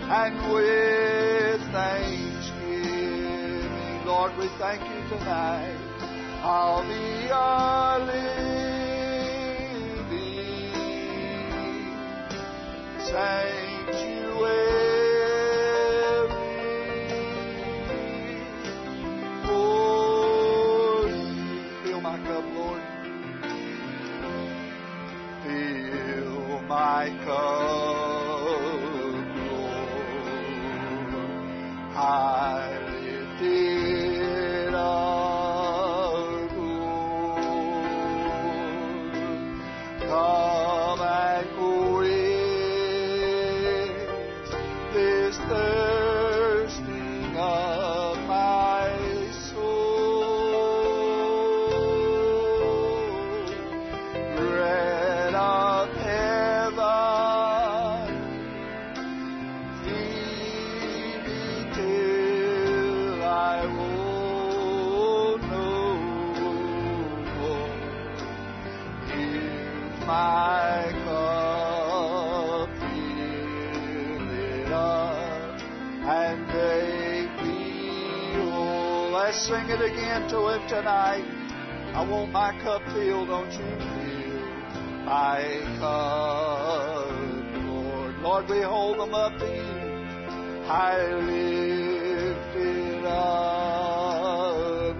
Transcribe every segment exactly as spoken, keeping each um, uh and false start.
and with thanksgiving. Lord, we thank you tonight. I'll be a living sanctuary. My cup, Lord, I lift it up, Lord. Come and quench this thirsting of my soul. Bread of my cup, fill it up, and make me whole. Let's sing it again to Him tonight. I want my cup filled, don't you fill my cup, Lord. Lord, we hold them up to you. I lift it up,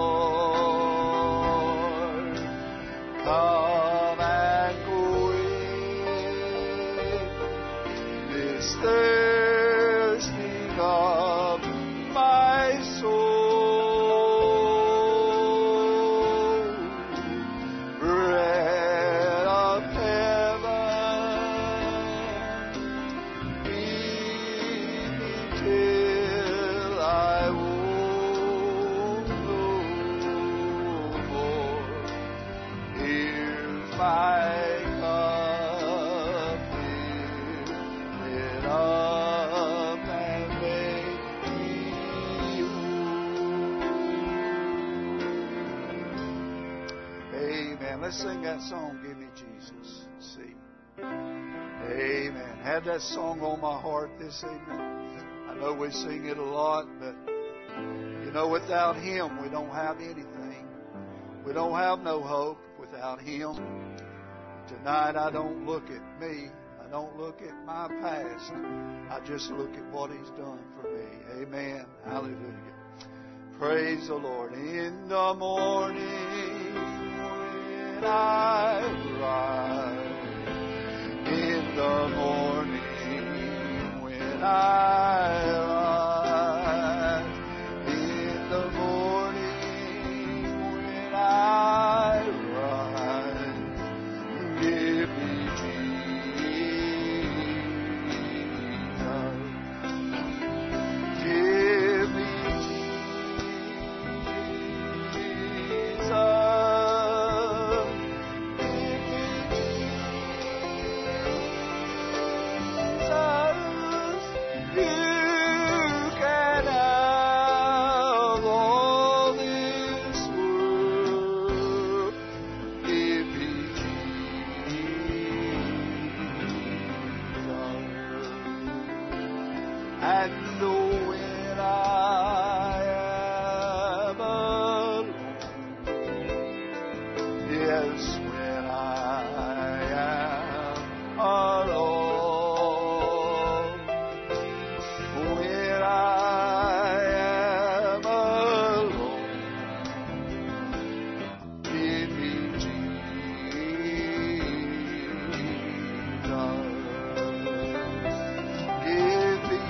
Lord. Come and thirsting of my soul, bread of heaven, feed me till I won't no more. Here's my up and make me whole. Amen. Let's sing that song, Give Me Jesus. See. Amen. Had that song on my heart this evening. I know we sing it a lot, but you know, without Him we don't have anything. We don't have no hope without Him. Tonight I don't look at me. I don't look at my past. I just look at what He's done for me. Amen. Hallelujah. Praise the Lord. In the morning when I rise, in the morning when I rise, in the morning when I rise, give me Give me Jesus, give me Jesus, you can have all this world. Give me Jesus, and when I am alone, yes, when I am alone, when I am alone, give me Jesus, give me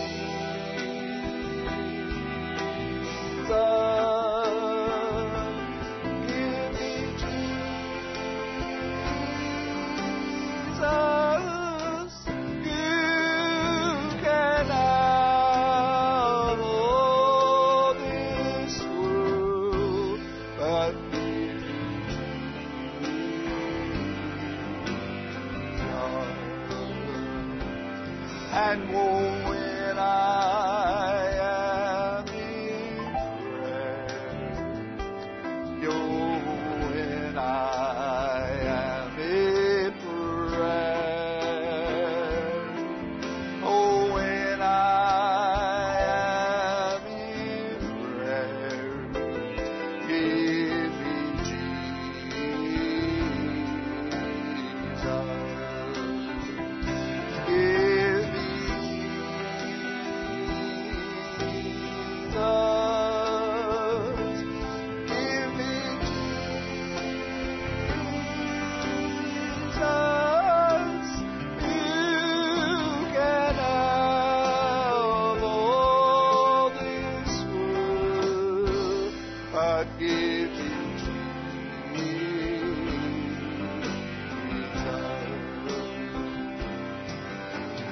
and when I am in prayer, yo, when I am in prayer, oh, when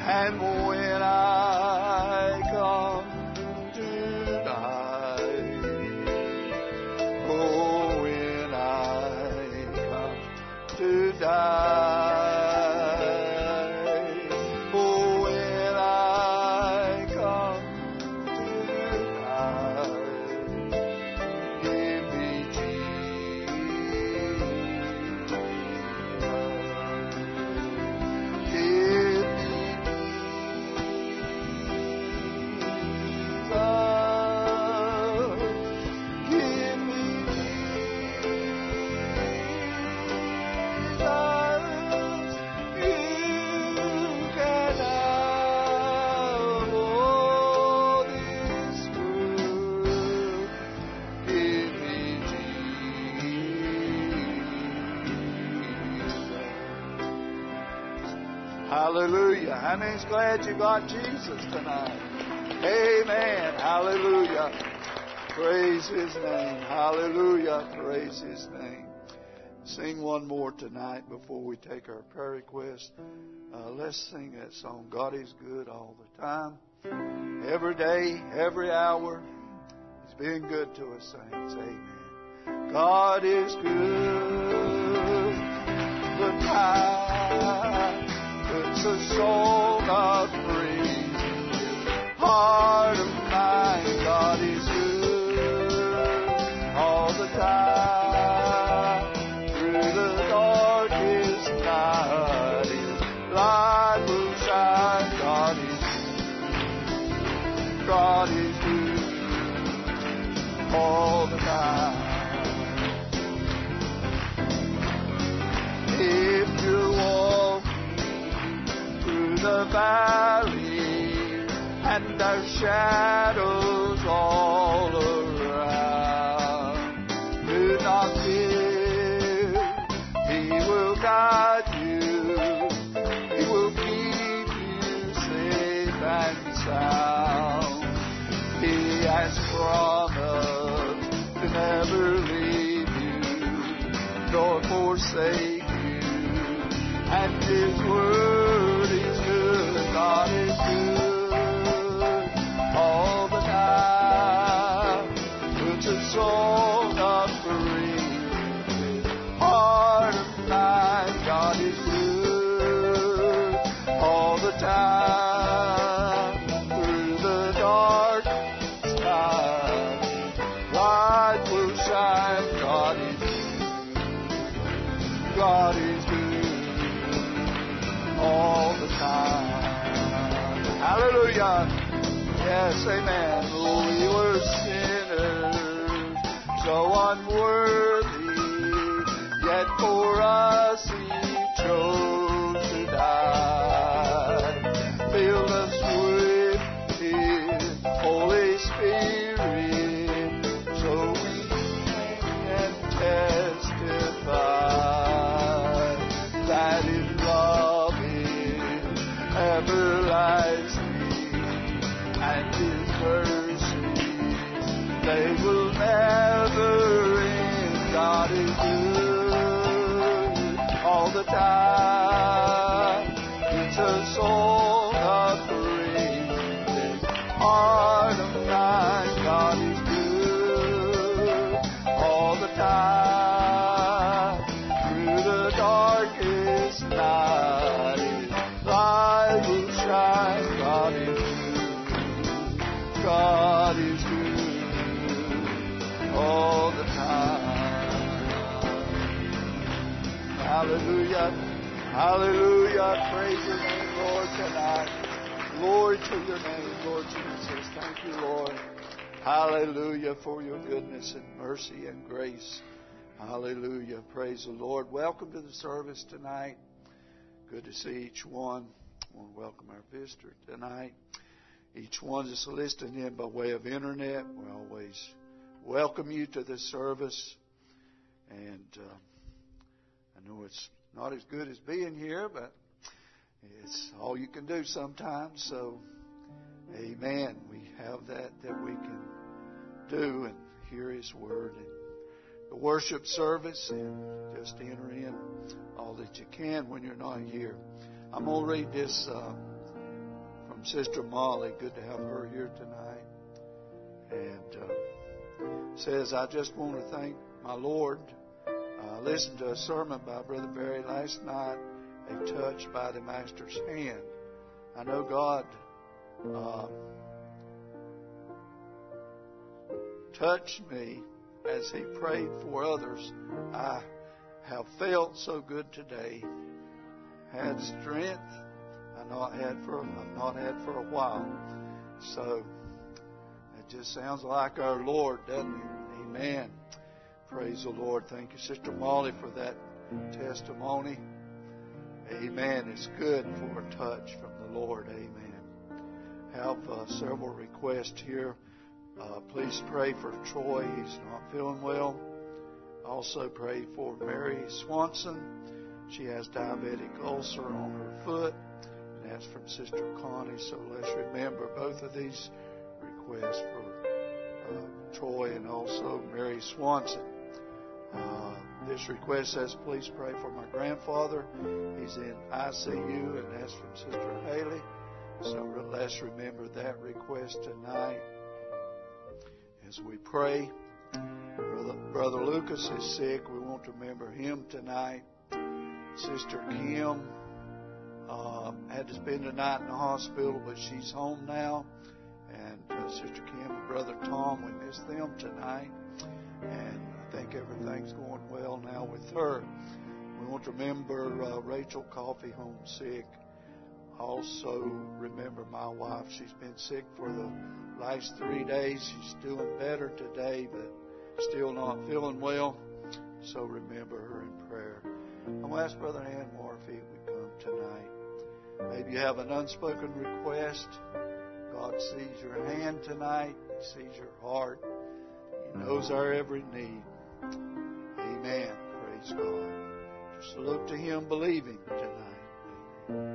And when I come to die, oh, when I come to die, oh, when I come to die, give me Jesus. Give me Hallelujah. How many's glad you got Jesus tonight? Amen. Hallelujah. Praise His name. Hallelujah. Praise His name. Sing one more tonight before we take our prayer request. Uh, let's sing that song. God is good all the time. Every day, every hour. He's been good to us, saints. Amen. God is good. The time. It's a song of praise. Heart of mine, God is good all the time. Through the darkest night, His light will shine. God is good. God is good all the time. If you're walking the valley and there's shadows all around, do not fear. He will guide you. He will keep you safe and sound. He has promised to never leave you nor forsake you, and His word is good. God is good all the time. It's a song of praise. Heart of mine, God is good all the time. Through the dark sky, light will shine. God is good. God is good all the time. Hallelujah. Yes, amen. We were sinners, so unworthy, yet for us He chose to die. Filled us with His Holy Spirit, so we can testify that His love is everlasting, and His mercies, they will never end. God is good all the time. It's a song of praise. Heart of mine, God is good all the time. Through the darkest night, His light will shine. God is good. God is good all the time. Hallelujah. Hallelujah. Praise your name, Lord, tonight. Glory to your name, Lord Jesus. Thank you, Lord. Hallelujah for your goodness and mercy and grace. Hallelujah. Praise the Lord. Welcome to the service tonight. Good to see each one. I want to welcome our visitor tonight. Each one that's listening in by way of internet, we always welcome you to this service. And uh, I know it's not as good as being here, but it's all you can do sometimes. So, amen. We have that that we can do and hear His Word. And the worship service, and just enter in all that you can when you're not here. I'm going to read this uh, from Sister Molly. Good to have her here tonight. And uh, says, I just want to thank my Lord. I uh, listened to a sermon by Brother Barry last night, A Touch by the Master's Hand. I know God uh, touched me as He prayed for others. I have felt so good today. Had strength I not had for I've not had for a while. So it just sounds like our Lord, doesn't it? Amen. Praise the Lord. Thank you, Sister Molly, for that testimony. Amen. It's good for a touch from the Lord. Amen. Have uh, several requests here. Uh, please pray for Troy. He's not feeling well. Also pray for Mary Swanson. She has diabetic ulcer on her foot. And that's from Sister Connie. So let's remember both of these requests for uh, Troy and also Mary Swanson. Uh, this request says, please pray for my grandfather. He's in I C U, and that's from Sister Haley. So let's remember that request tonight as we pray. Brother, Brother Lucas is sick. We want to remember him tonight. Sister Kim uh, had to spend the night in the hospital, but she's home now. And uh, Sister Kim and Brother Tom, we miss them tonight. And I think everything's going well now with her. We want to remember uh, Rachel Coffee home sick. Also remember my wife. She's been sick for the last three days. She's doing better today, but still not feeling well. So remember her in prayer. I'm going to ask Brother Anwar if he would come tonight. Maybe you have an unspoken request. God sees your hand tonight. He sees your heart. He knows our every need. Amen. Praise God. Just look to Him believing tonight.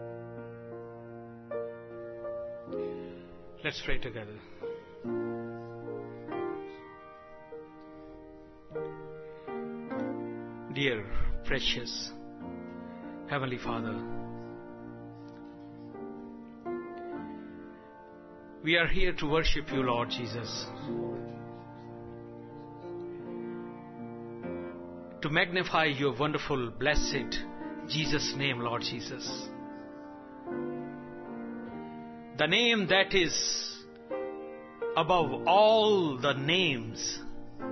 Let's pray together. Dear, precious Heavenly Father, we are here to worship You, Lord Jesus, to magnify Your wonderful, blessed Jesus' name, Lord Jesus. The name that is above all the names,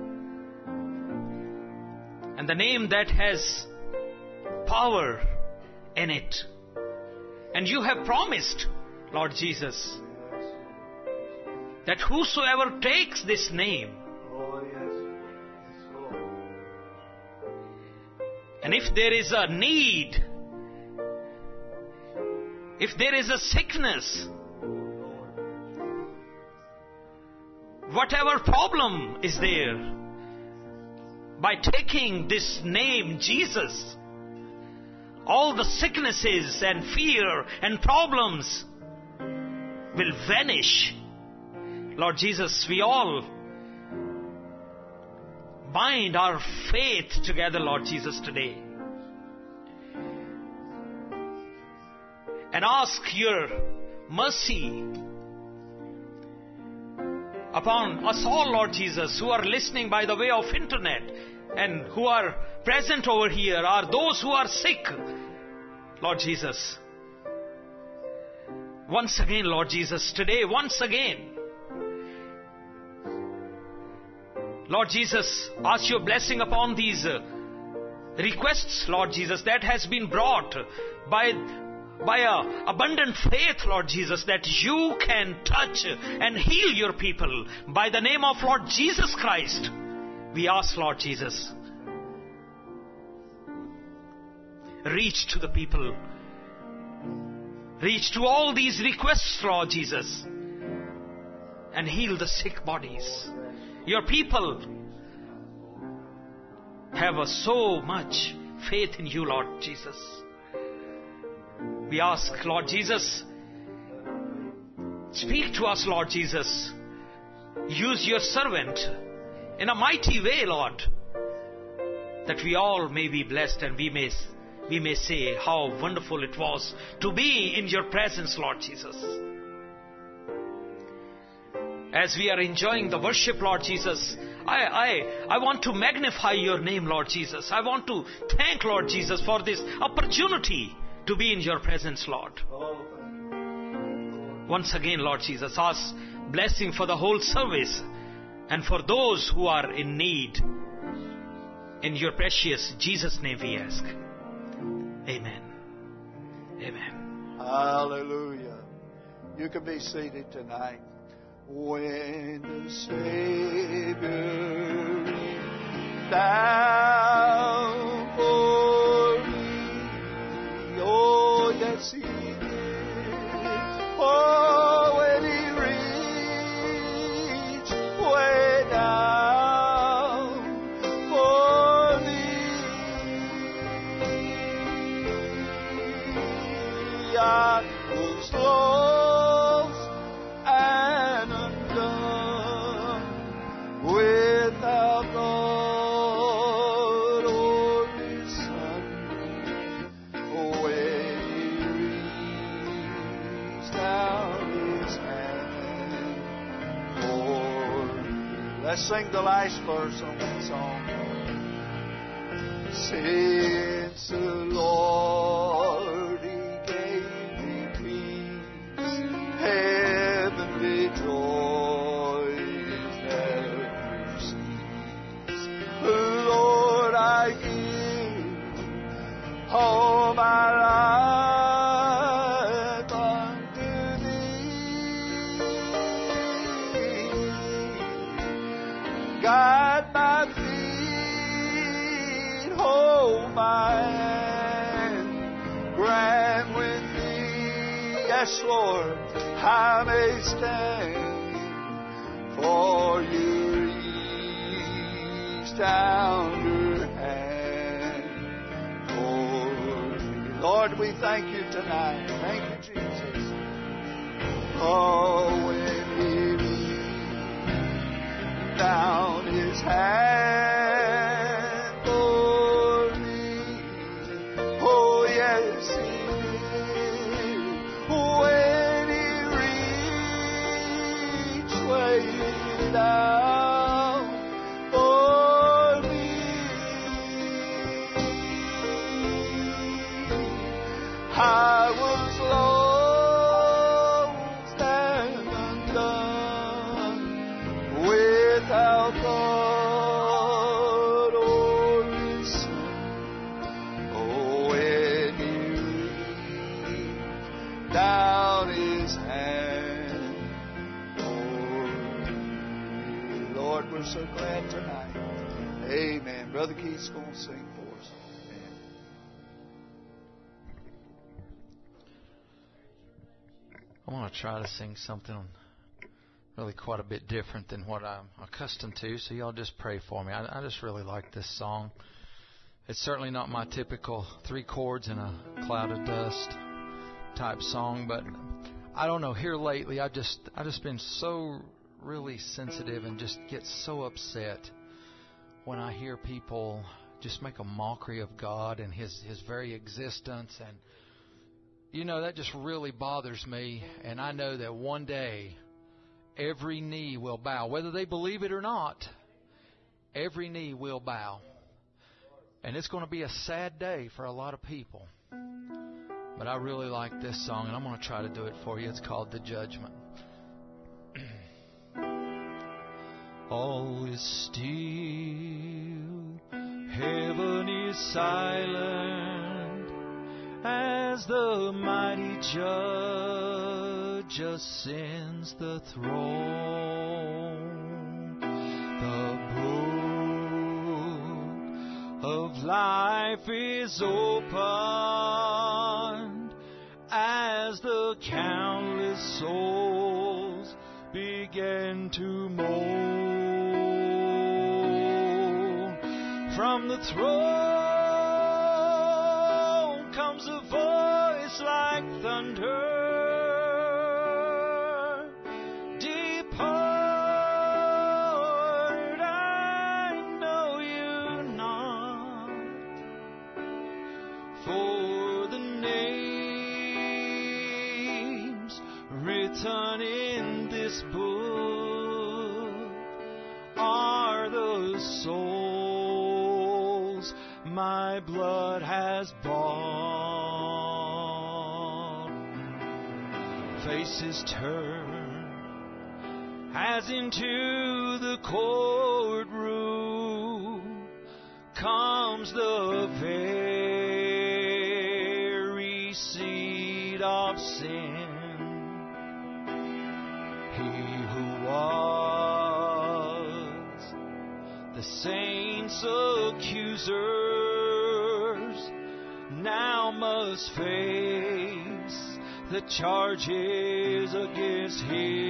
and the name that has power in it. And You have promised, Lord Jesus, that whosoever takes this name, and if there is a need, if there is a sickness, whatever problem is there, by taking this name, Jesus, all the sicknesses and fear and problems will vanish. Lord Jesus, we all bind our faith together, Lord Jesus, today, and ask Your mercy upon us all, Lord Jesus, who are listening by the way of internet and who are present over here, are those who are sick, Lord Jesus. Once again, Lord Jesus, today, once again, Lord Jesus, ask Your blessing upon these uh, requests, Lord Jesus, that has been brought by by a abundant faith, Lord Jesus, that You can touch and heal Your people. By the name of Lord Jesus Christ, we ask, Lord Jesus, reach to the people. Reach to all these requests, Lord Jesus, and heal the sick bodies. Your people have a so much faith in You, Lord Jesus. We ask, Lord Jesus, speak to us, Lord Jesus. Use Your servant in a mighty way, Lord, that we all may be blessed and we may we may say how wonderful it was to be in your presence, Lord Jesus. As we are enjoying the worship, Lord Jesus, I, I, I want to magnify your name, Lord Jesus. I want to thank, Lord Jesus, for this opportunity to be in your presence, Lord. Once again, Lord Jesus, ask blessing for the whole service and for those who are in need. In your precious Jesus' name we ask. Amen. Amen. Hallelujah. You can be seated tonight. When the Savior reached down for me, oh yes He did. Oh, when He reached way down for me, I was lost and undone, without God or His Son. When He reached down His hand for me. Let's sing the last verse on that song. Since the Lord He gave me peace, heavenly joys never cease. Lord, I give all my life unto Thee. Guide my feet, hold my hand, grant with Thee, yes, Lord, I may stand, for You reach down Your hand for me. Lord, we thank You tonight. Thank You, Jesus. Oh, when He reached down His hand for me, oh yes He did. When He reached way down for me, I was lost and undone, without God or His Son. Oh, when He reached down His hand for me. Lord, we're so glad tonight. Amen. Brother Keith's going to sing for us. Amen. I want to try to sing something really quite a bit different than what I'm accustomed to, so y'all just pray for me. I, I just really like this song. It's certainly not my typical three chords and a cloud of dust type song, but I don't know, here lately I've just I've just been so really sensitive and just get so upset when I hear people just make a mockery of God and His, His very existence. And you know, that just really bothers me. And I know that one day every knee will bow. Whether they believe it or not, every knee will bow. And it's going to be a sad day for a lot of people. But I really like this song, and I'm going to try to do it for you. It's called The Judgment. All is still, heaven is silent, as the mighty judge ascends the throne. The book of life is opened, as the countless souls begin to mourn. From the throne comes a voice like thunder. Depart, I know you not. For written in this book are the souls my blood has bought. Faces turn as into the courtroom comes the very seat of sin. He who was the saints' accusers now must face the charges against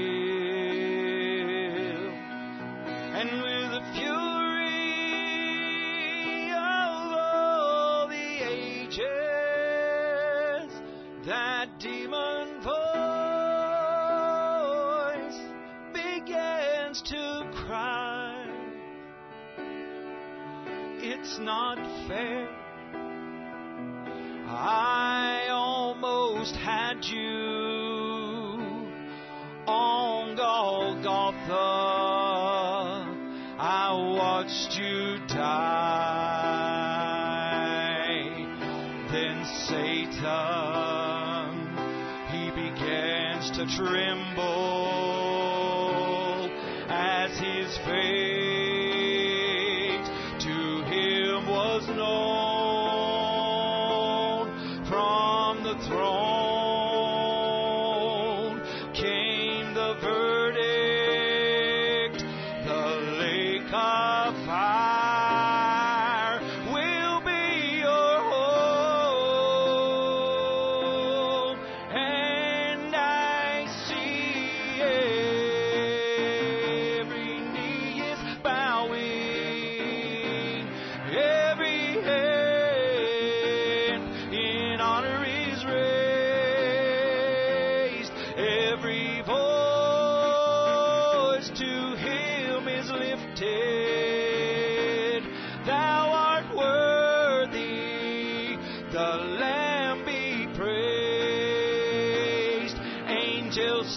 him. And with the fury of all the ages, that demon voice begins to cry, it's not fair. I almost had you on Golgotha. I watched you die. Then Satan, he begins to tremble as his fate to him was known. From the throne came the verdict, the lake of fire will be your home. And I see every knee is bowing, every hand in honor is raised, every voice to him is lifted. Thou art worthy, the Lamb be praised. Angels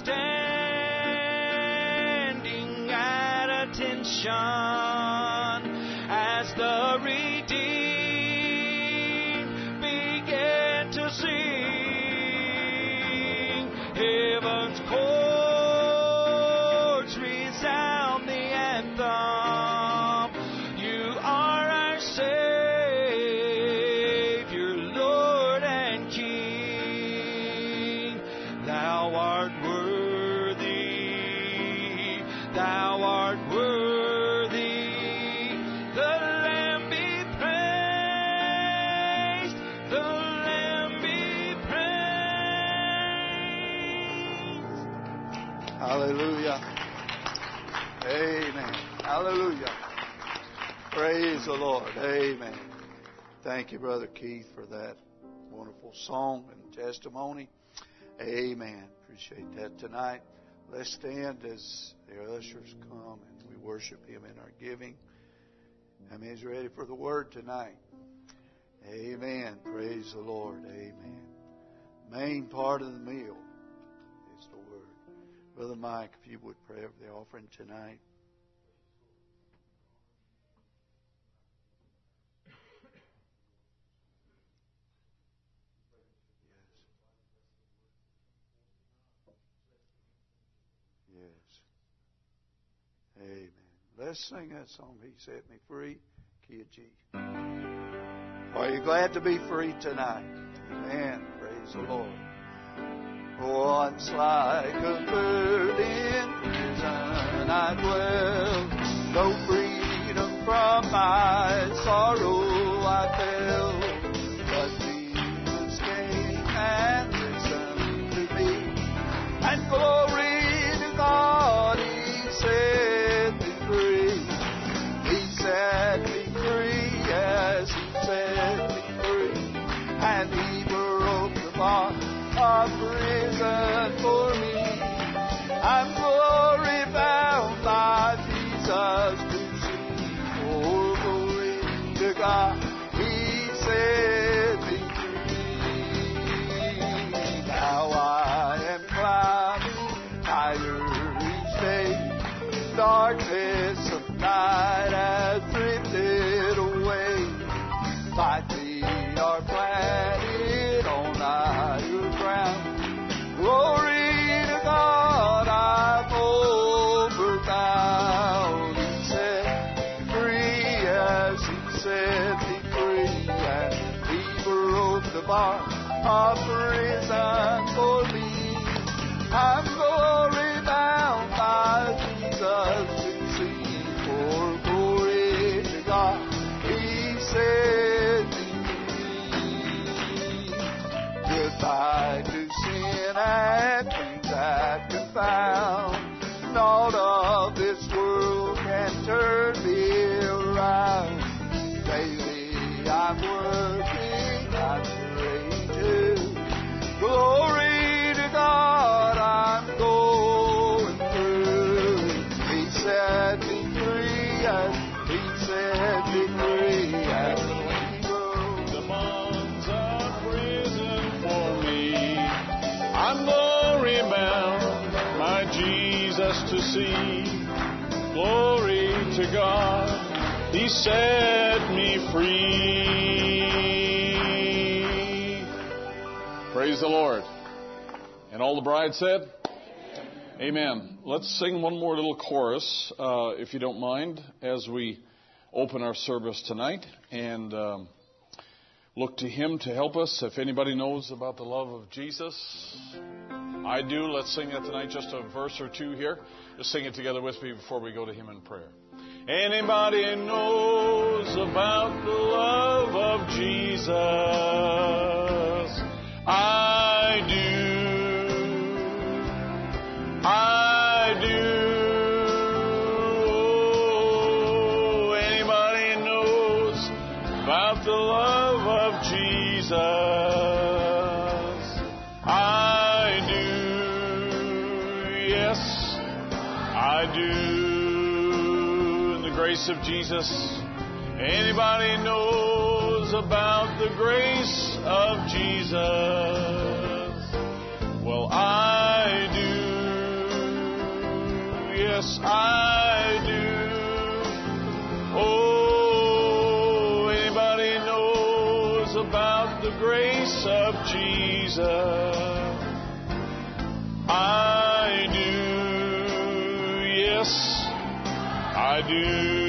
standing at attention as the redeemed began to sing. Heaven's chords resound the anthem. You are our Savior, Lord and King. Thou art worthy, thou art worthy. The Lamb be praised, the Lamb be praised. Hallelujah. Amen. Hallelujah. Praise the Lord. Amen. Thank you, Brother Keith, for that wonderful song and testimony. Amen. Appreciate that tonight. Let's stand as the ushers come and we worship Him in our giving. I mean, He's ready for the Word tonight. Amen. Praise the Lord. Amen. Main part of the meal is the Word. Brother Mike, if you would pray over the offering tonight. Yes. Amen. Let's sing that song, He Set Me Free, key of G. Are you glad to be free tonight? Amen. Praise the Lord. Once like a bird in prison I dwelt, no freedom from my sorrow I felt. But Jesus came and listened to me, and glory to God, He set me free. He set me free, yes, He set me free, and He broke the bond of prison for me. I'm glory bound by Jesus to see. Oh, glory to God, He set me free. Now I am climbing darkness of night has drifted away. My feet are planted on higher ground. Glory to God, I'm overbound. He set me free as He set me free, and He broke the bar of prison for me. I'm glory bound by Jesus to see, for glory to God, He set me free. Goodbye to sin and things that confound. Naught of this world can turn me around. Daily I'm working, I'm praying to. Glory to God, I'm going through. He set me free, and He set me free, and He broke the bonds of prison for me. I'm glory bound, my Jesus to see. Glory to God, He set me free. Praise the Lord. And all the bride said, amen. Let's sing one more little chorus, uh, if you don't mind, as we open our service tonight, and um, look to Him to help us. If anybody knows about the love of Jesus, I do. Let's sing that tonight, just a verse or two here. Just sing it together with me before we go to Him in prayer. Anybody knows about the love of Jesus? I do. I do. Oh, anybody knows about the love of Jesus? I do. Yes, I do. In the grace of Jesus. Anybody knows about the grace of Jesus? Well, I do. Yes, I do. Oh, anybody knows about the grace of Jesus? I do. Yes, I do.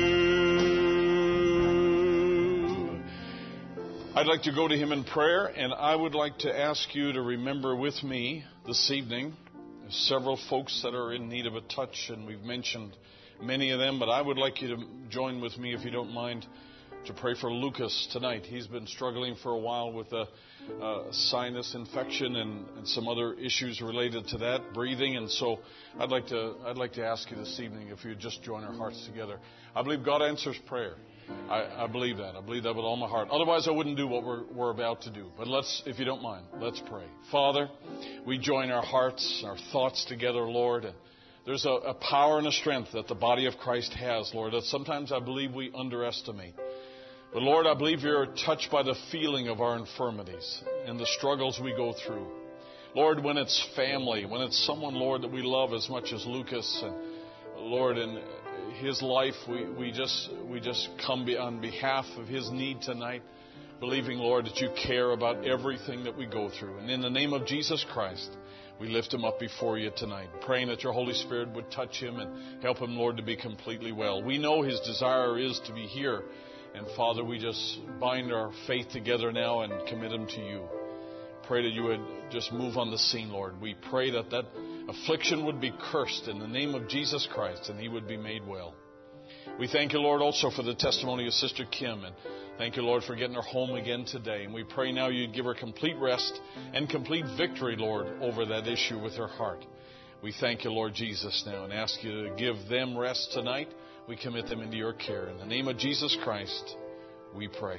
I'd like to go to Him in prayer, and I would like to ask you to remember with me this evening. There's several folks that are in need of a touch, and we've mentioned many of them, but I would like you to join with me, if you don't mind, to pray for Lucas tonight. He's been struggling for a while with a, a sinus infection and, and some other issues related to that, breathing, and so I'd like to I'd like to ask you this evening if you'd just join our hearts together. I believe God answers prayer. I, I believe that. I believe that with all my heart. Otherwise, I wouldn't do what we're, we're about to do. But let's, if you don't mind, let's pray. Father, we join our hearts, our thoughts together, Lord. And there's a, a power and a strength that the body of Christ has, Lord, that sometimes I believe we underestimate. But, Lord, I believe you're touched by the feeling of our infirmities and the struggles we go through. Lord, when it's family, when it's someone, Lord, that we love as much as Lucas, and Lord, and his life, we, we just we just come be on behalf of his need tonight, believing, Lord, that you care about everything that we go through. And in the name of Jesus Christ, we lift him up before you tonight, praying that your Holy Spirit would touch him and help him, Lord, to be completely well. We know his desire is to be here. And, Father, we just bind our faith together now and commit him to you. Pray that you would just move on the scene, Lord. We pray that that affliction would be cursed in the name of Jesus Christ and he would be made well. We thank you, Lord, also for the testimony of Sister Kim. And thank you, Lord, for getting her home again today. And we pray now you'd give her complete rest and complete victory, Lord, over that issue with her heart. We thank you, Lord Jesus, now and ask you to give them rest tonight. We commit them into your care. In the name of Jesus Christ, we pray.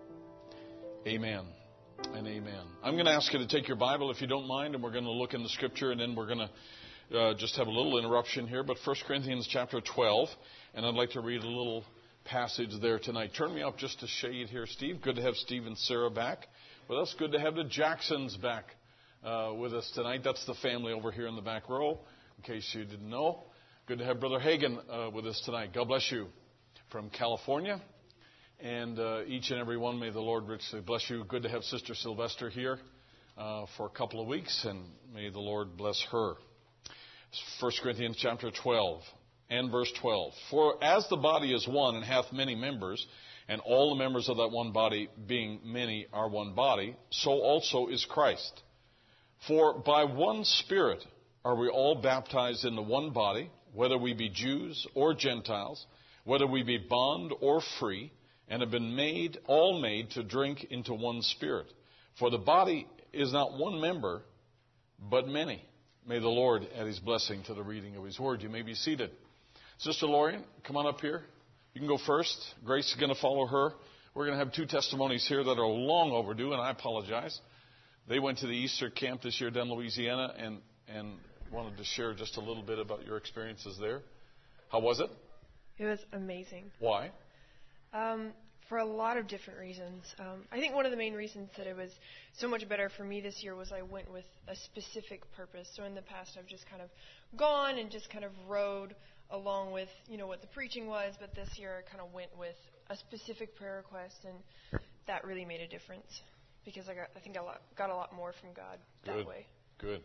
Amen and amen. I'm going to ask you to take your Bible, if you don't mind, and we're going to look in the Scripture, and then we're going to uh, just have a little interruption here. But First Corinthians chapter twelve, and I'd like to read a little passage there tonight. Turn me up just a shade here, Steve. Good to have Steve and Sarah back with us. Good to have the Jacksons back uh, with us tonight. That's the family over here in the back row, in case you didn't know. Good to have Brother Hagan uh, with us tonight. God bless you from California. And uh, each and every one, may the Lord richly bless you. Good to have Sister Sylvester here uh, for a couple of weeks, and may the Lord bless her. First Corinthians chapter twelve and verse twelve. For as the body is one and hath many members, and all the members of that one body, being many, are one body, so also is Christ. For by one Spirit are we all baptized into one body, whether we be Jews or Gentiles, whether we be bond or free, and have been made, all made to drink into one Spirit. For the body is not one member, but many. May the Lord add His blessing to the reading of His Word. You may be seated. Sister Lorian, come on up here. You can go first. Grace is going to follow her. We're going to have two testimonies here that are long overdue, and I apologize. They went to the Easter camp this year down in Louisiana and, and wanted to share just a little bit about your experiences there. How was it? It was amazing. Why? Um, for a lot of different reasons. Um, I think one of the main reasons that it was so much better for me this year was I went with a specific purpose. So in the past, I've just kind of gone and just kind of rode along with, you know, what the preaching was. But this year, I kind of went with a specific prayer request, and that really made a difference because I got, I think I got, got a lot more from God that Good. way. Good.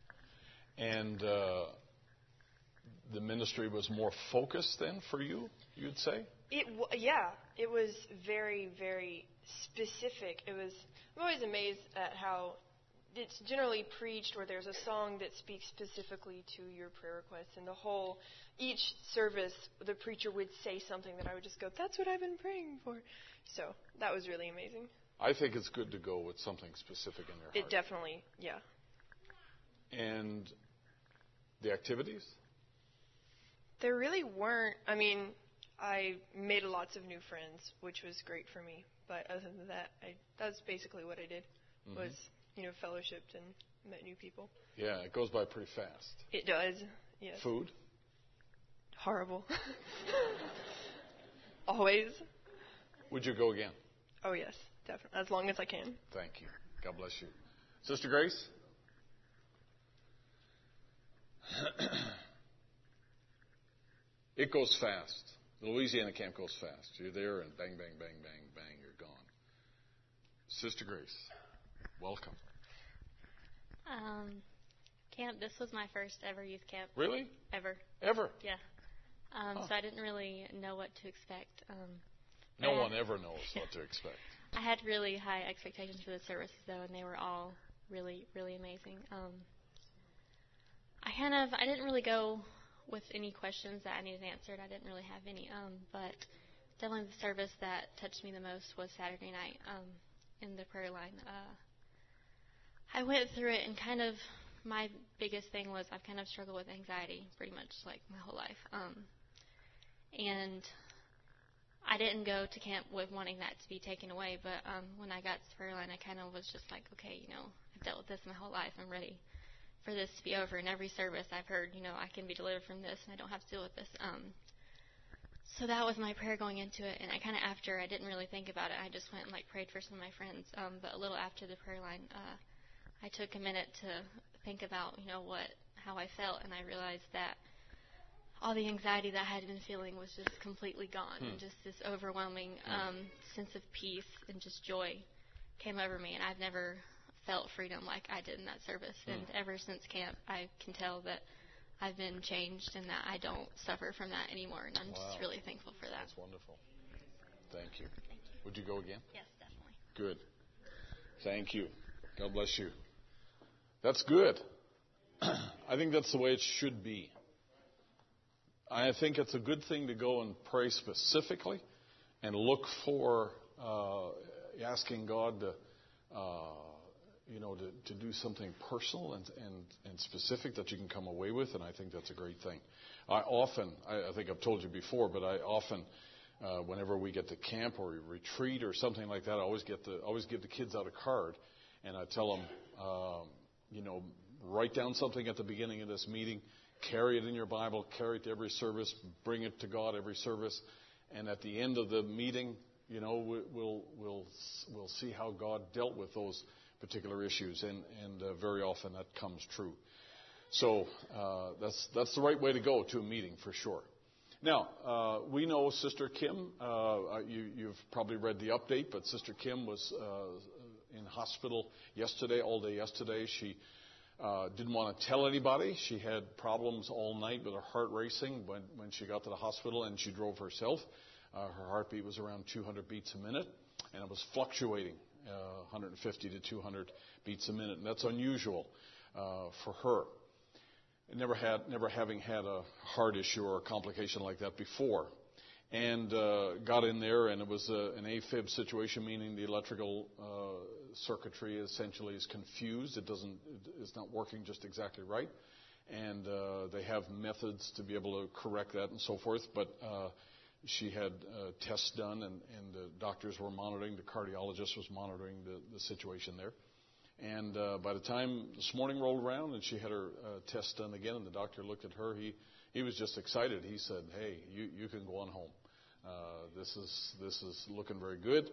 And uh, the ministry was more focused then for you, you'd say? It w- yeah, it was very, very specific. It was. I'm always amazed at how it's generally preached, where there's a song that speaks specifically to your prayer request, and the whole each service, the preacher would say something that I would just go, "That's what I've been praying for." So that was really amazing. I think it's good to go with something specific in your heart. It definitely, yeah. And the activities? There really weren't. I mean, I made lots of new friends, which was great for me. But other than that, I, that's basically what I did, mm-hmm. was, you know, fellowshipped and met new people. Yeah, it goes by pretty fast. It does, yes. Food? Horrible. Always. Would you go again? Oh, yes, definitely, as long as I can. Thank you. God bless you. Sister Grace? It goes fast. The Louisiana camp goes fast. You're there and bang, bang, bang, bang, bang, you're gone. Sister Grace, welcome. Um, camp, this was my first ever youth camp. Really? Ever. Ever? Yeah. Um, huh. So I didn't really know what to expect. Um, no had, one ever knows what to expect. I had really high expectations for the services, though, and they were all really, really amazing. Um, I kind of, I didn't really go with any questions that I needed answered. I didn't really have any, um, but definitely the service that touched me the most was Saturday night um, in the prayer line. Uh, I went through it, and kind of my biggest thing was I've kind of struggled with anxiety pretty much like my whole life. Um, and I didn't go to camp with wanting that to be taken away, but um, when I got to the prayer line, I kind of was just like, okay, you know, I've dealt with this my whole life. I'm ready for this to be over. In every service I've heard, you know, I can be delivered from this and I don't have to deal with this. Um, so that was my prayer going into it, and I kind of after, I didn't really think about it. I just went and like prayed for some of my friends. Um, but a little after the prayer line, uh, I took a minute to think about, you know, what, how I felt, and I realized that all the anxiety that I had been feeling was just completely gone, hmm. and just this overwhelming um, sense of peace and just joy came over me, and I've never felt freedom like I did in that service. Mm. And ever since camp, I can tell that I've been changed and that I don't suffer from that anymore. And I'm wow. just really thankful for that. That's wonderful. Thank you. Thank you. Would you go again? Yes, definitely. Good. Thank you. God bless you. That's good. I think that's the way it should be. I think it's a good thing to go and pray specifically and look for uh, asking God to Uh, you know, to, to do something personal and, and, and specific that you can come away with, and I think that's a great thing. I often, I, I think I've told you before, but I often, uh, whenever we get to camp or retreat or something like that, I always get the, always give the kids out a card, and I tell them, um, you know, write down something at the beginning of this meeting, carry it in your Bible, carry it to every service, bring it to God every service, and at the end of the meeting, you know, we'll we'll we'll see how God dealt with those particular issues, and and uh, very often that comes true. So uh, that's that's the right way to go to a meeting for sure. Now, uh, we know Sister Kim. Uh, you, you've probably read the update, but Sister Kim was uh, in hospital yesterday, all day yesterday. She uh, didn't want to tell anybody. She had problems all night with her heart racing when, when she got to the hospital, and she drove herself. Uh, her heartbeat was around two hundred beats a minute, and it was fluctuating uh, one hundred fifty to two hundred beats a minute, and that's unusual uh, for her. Never had, never having had a heart issue or a complication like that before, and uh, got in there, and it was a, an AFib situation, meaning the electrical uh, circuitry essentially is confused. It doesn't, it's not working just exactly right, and uh, they have methods to be able to correct that and so forth. But uh, she had uh, tests done, and, and the doctors were monitoring. The cardiologist was monitoring the, the situation there. And uh, by the time this morning rolled around and she had her uh, test done again, and the doctor looked at her, he, he was just excited. He said, "Hey, you, you can go on home. Uh, this is this is looking very good."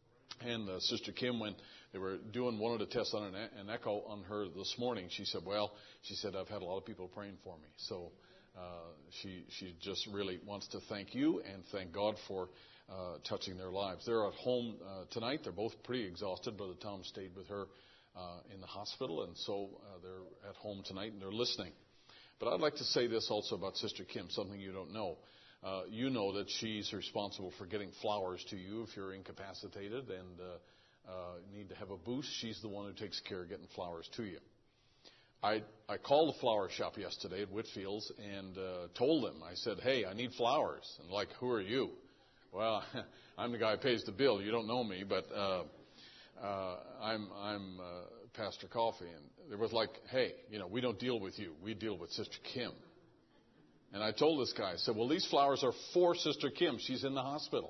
And uh, Sister Kim, when they were doing one of the tests on an, an echo on her this morning, she said, "Well, she said I've had a lot of people praying for me." So uh, she she just really wants to thank you and thank God for uh, touching their lives. They're at home uh, tonight. They're both pretty exhausted. Brother Tom stayed with her Uh, in the hospital, and so uh, they're at home tonight and they're listening. But I'd like to say this also about Sister Kim, something you don't know. Uh, you know that she's responsible for getting flowers to you if you're incapacitated and uh, uh, need to have a boost. She's the one who takes care of getting flowers to you. I, I called the flower shop yesterday at Whitfield's and uh, told them, I said, "Hey, I need flowers." And like, "Who are you?" "Well, I'm the guy who pays the bill. You don't know me, but uh, Uh, I'm, I'm uh, Pastor Coffey." And there was like, "Hey, you know, we don't deal with you. We deal with Sister Kim." And I told this guy, I said, "Well, these flowers are for Sister Kim. She's in the hospital."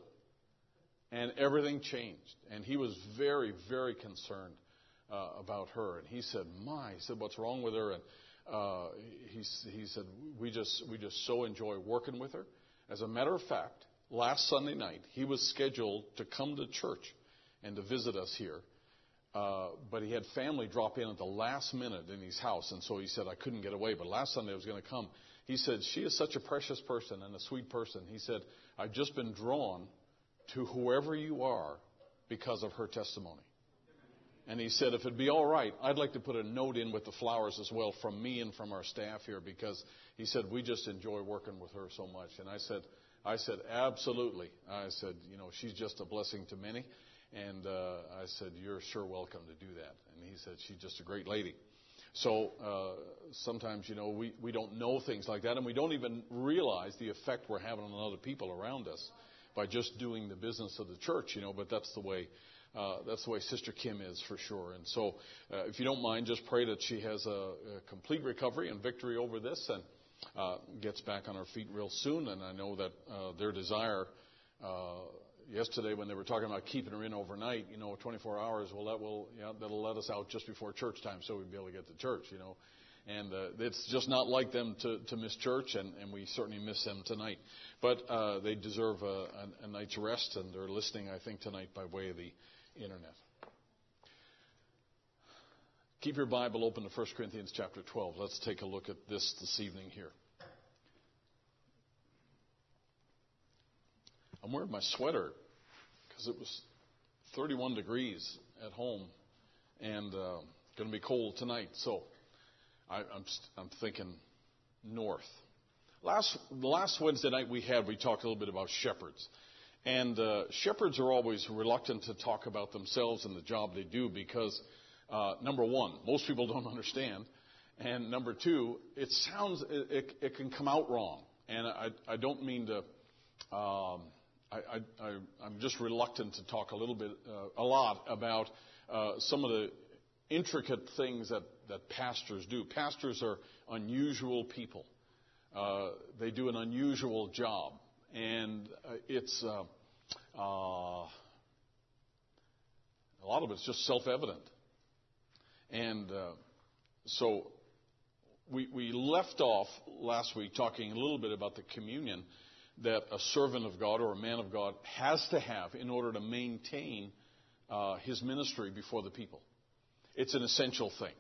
And everything changed. And he was very, very concerned uh, about her. And he said, "My," he said, "what's wrong with her?" And uh, he, he said, we just, we just so enjoy working with her. As a matter of fact, last Sunday night, he was scheduled to come to church and to visit us here. Uh, but he had family drop in at the last minute in his house, and so he said, "I couldn't get away, but last Sunday I was going to come." He said, "She is such a precious person and a sweet person." He said, "I've just been drawn to whoever you are because of her testimony." And he said, "If it'd be all right, I'd like to put a note in with the flowers as well from me and from our staff here, because," he said, "we just enjoy working with her so much." And I said, I said, "Absolutely." I said, "You know, she's just a blessing to many." And uh, I said, "You're sure welcome to do that." And he said, "She's just a great lady." So uh, sometimes, you know, we, we don't know things like that, and we don't even realize the effect we're having on other people around us by just doing the business of the church, you know. But that's the way uh, that's the way Sister Kim is for sure. And so, uh, if you don't mind, just pray that she has a, a complete recovery and victory over this, and uh, gets back on her feet real soon. And I know that uh, their desire. Uh, Yesterday, when they were talking about keeping her in overnight, you know, twenty-four hours, well, that will, yeah, that'll let us out just before church time, so we'd be able to get to church, you know. And uh, it's just not like them to, to miss church, and, and we certainly miss them tonight. But uh, they deserve a, a, a night's rest, and they're listening, I think, tonight by way of the internet. Keep your Bible open to First Corinthians chapter twelve. Let's take a look at this this evening here. I'm wearing my sweater because it was thirty-one degrees at home, and uh, going to be cold tonight. So I, I'm I'm thinking north. Last last Wednesday night we had we talked a little bit about shepherds, and uh, shepherds are always reluctant to talk about themselves and the job they do because uh, number one, most people don't understand, and number two, it sounds it, it, it can come out wrong, and I I don't mean to. Um, I, I, I'm just reluctant to talk a little bit, uh, a lot about uh, some of the intricate things that, that pastors do. Pastors are unusual people. Uh, they do an unusual job, and uh, it's uh, uh, a lot of it's just self-evident. And uh, so we, we left off last week talking a little bit about the communion that a servant of God or a man of God has to have in order to maintain uh, his ministry before the people. It's an essential thing.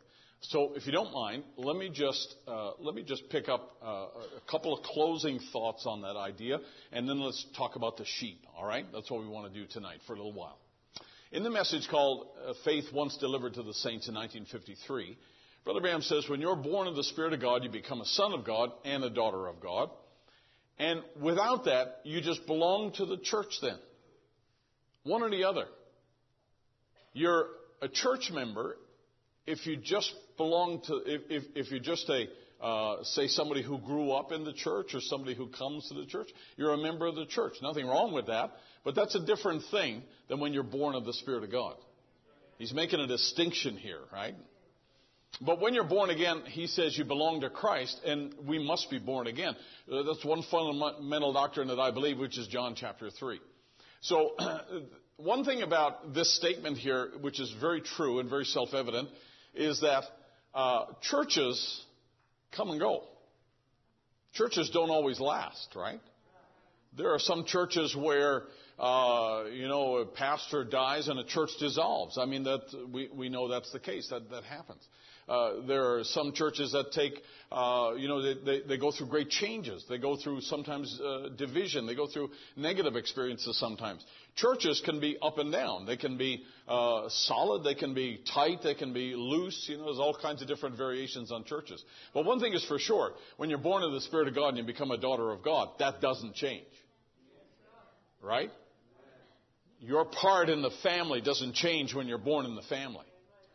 So, if you don't mind, let me just uh, let me just pick up uh, a couple of closing thoughts on that idea, and then let's talk about the sheep. All right, that's what we want to do tonight for a little while. In the message called uh, "Faith Once Delivered to the Saints" in nineteen fifty-three, Brother Branham says, "When you're born of the Spirit of God, you become a son of God and a daughter of God, and without that, you just belong to the church. Then, one or the other. You're a church member." If you just belong to, if, if, if you're just a, uh, say somebody who grew up in the church or somebody who comes to the church, you're a member of the church. Nothing wrong with that, but that's a different thing than when you're born of the Spirit of God. He's making a distinction here, right? But when you're born again, he says you belong to Christ, and we must be born again. Uh, that's one fundamental doctrine that I believe, which is John chapter three. So, one thing about this statement here, which is very true and very self-evident, is that uh, churches come and go. Churches don't always last, right? There are some churches where, uh, you know, a pastor dies and a church dissolves. I mean, that we, we know that's the case. That, that happens. Uh, there are some churches that take, uh, you know, they, they, they go through great changes. They go through sometimes uh, division. They go through negative experiences sometimes. Churches can be up and down. They can be uh, solid. They can be tight. They can be loose. You know, there's all kinds of different variations on churches. But one thing is for sure, when you're born of the Spirit of God and you become a daughter of God, that doesn't change. Right? Your part in the family doesn't change when you're born in the family.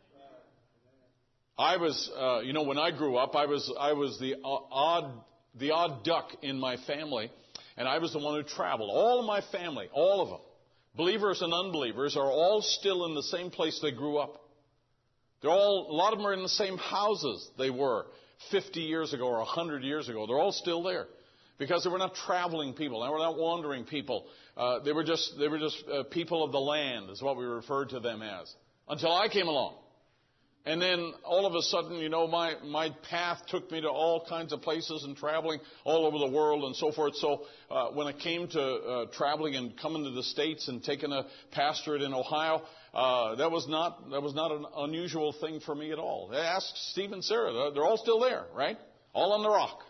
I was, uh, you know, when I grew up, I was, I was the odd, the odd duck in my family, and I was the one who traveled. All of my family, all of them, believers and unbelievers, are all still in the same place they grew up. They're all, a lot of them are in the same houses they were fifty years ago or one hundred years ago. They're all still there because they were not traveling people. They were not wandering people. Uh, they were just, they were just uh, people of the land, is what we referred to them as, until I came along. And then all of a sudden, you know, my, my path took me to all kinds of places and traveling all over the world and so forth. So uh, when it came to uh, traveling and coming to the States and taking a pastorate in Ohio, uh, that was not that was not an unusual thing for me at all. Ask Steve and Sarah. They're all still there, right? All on the rock.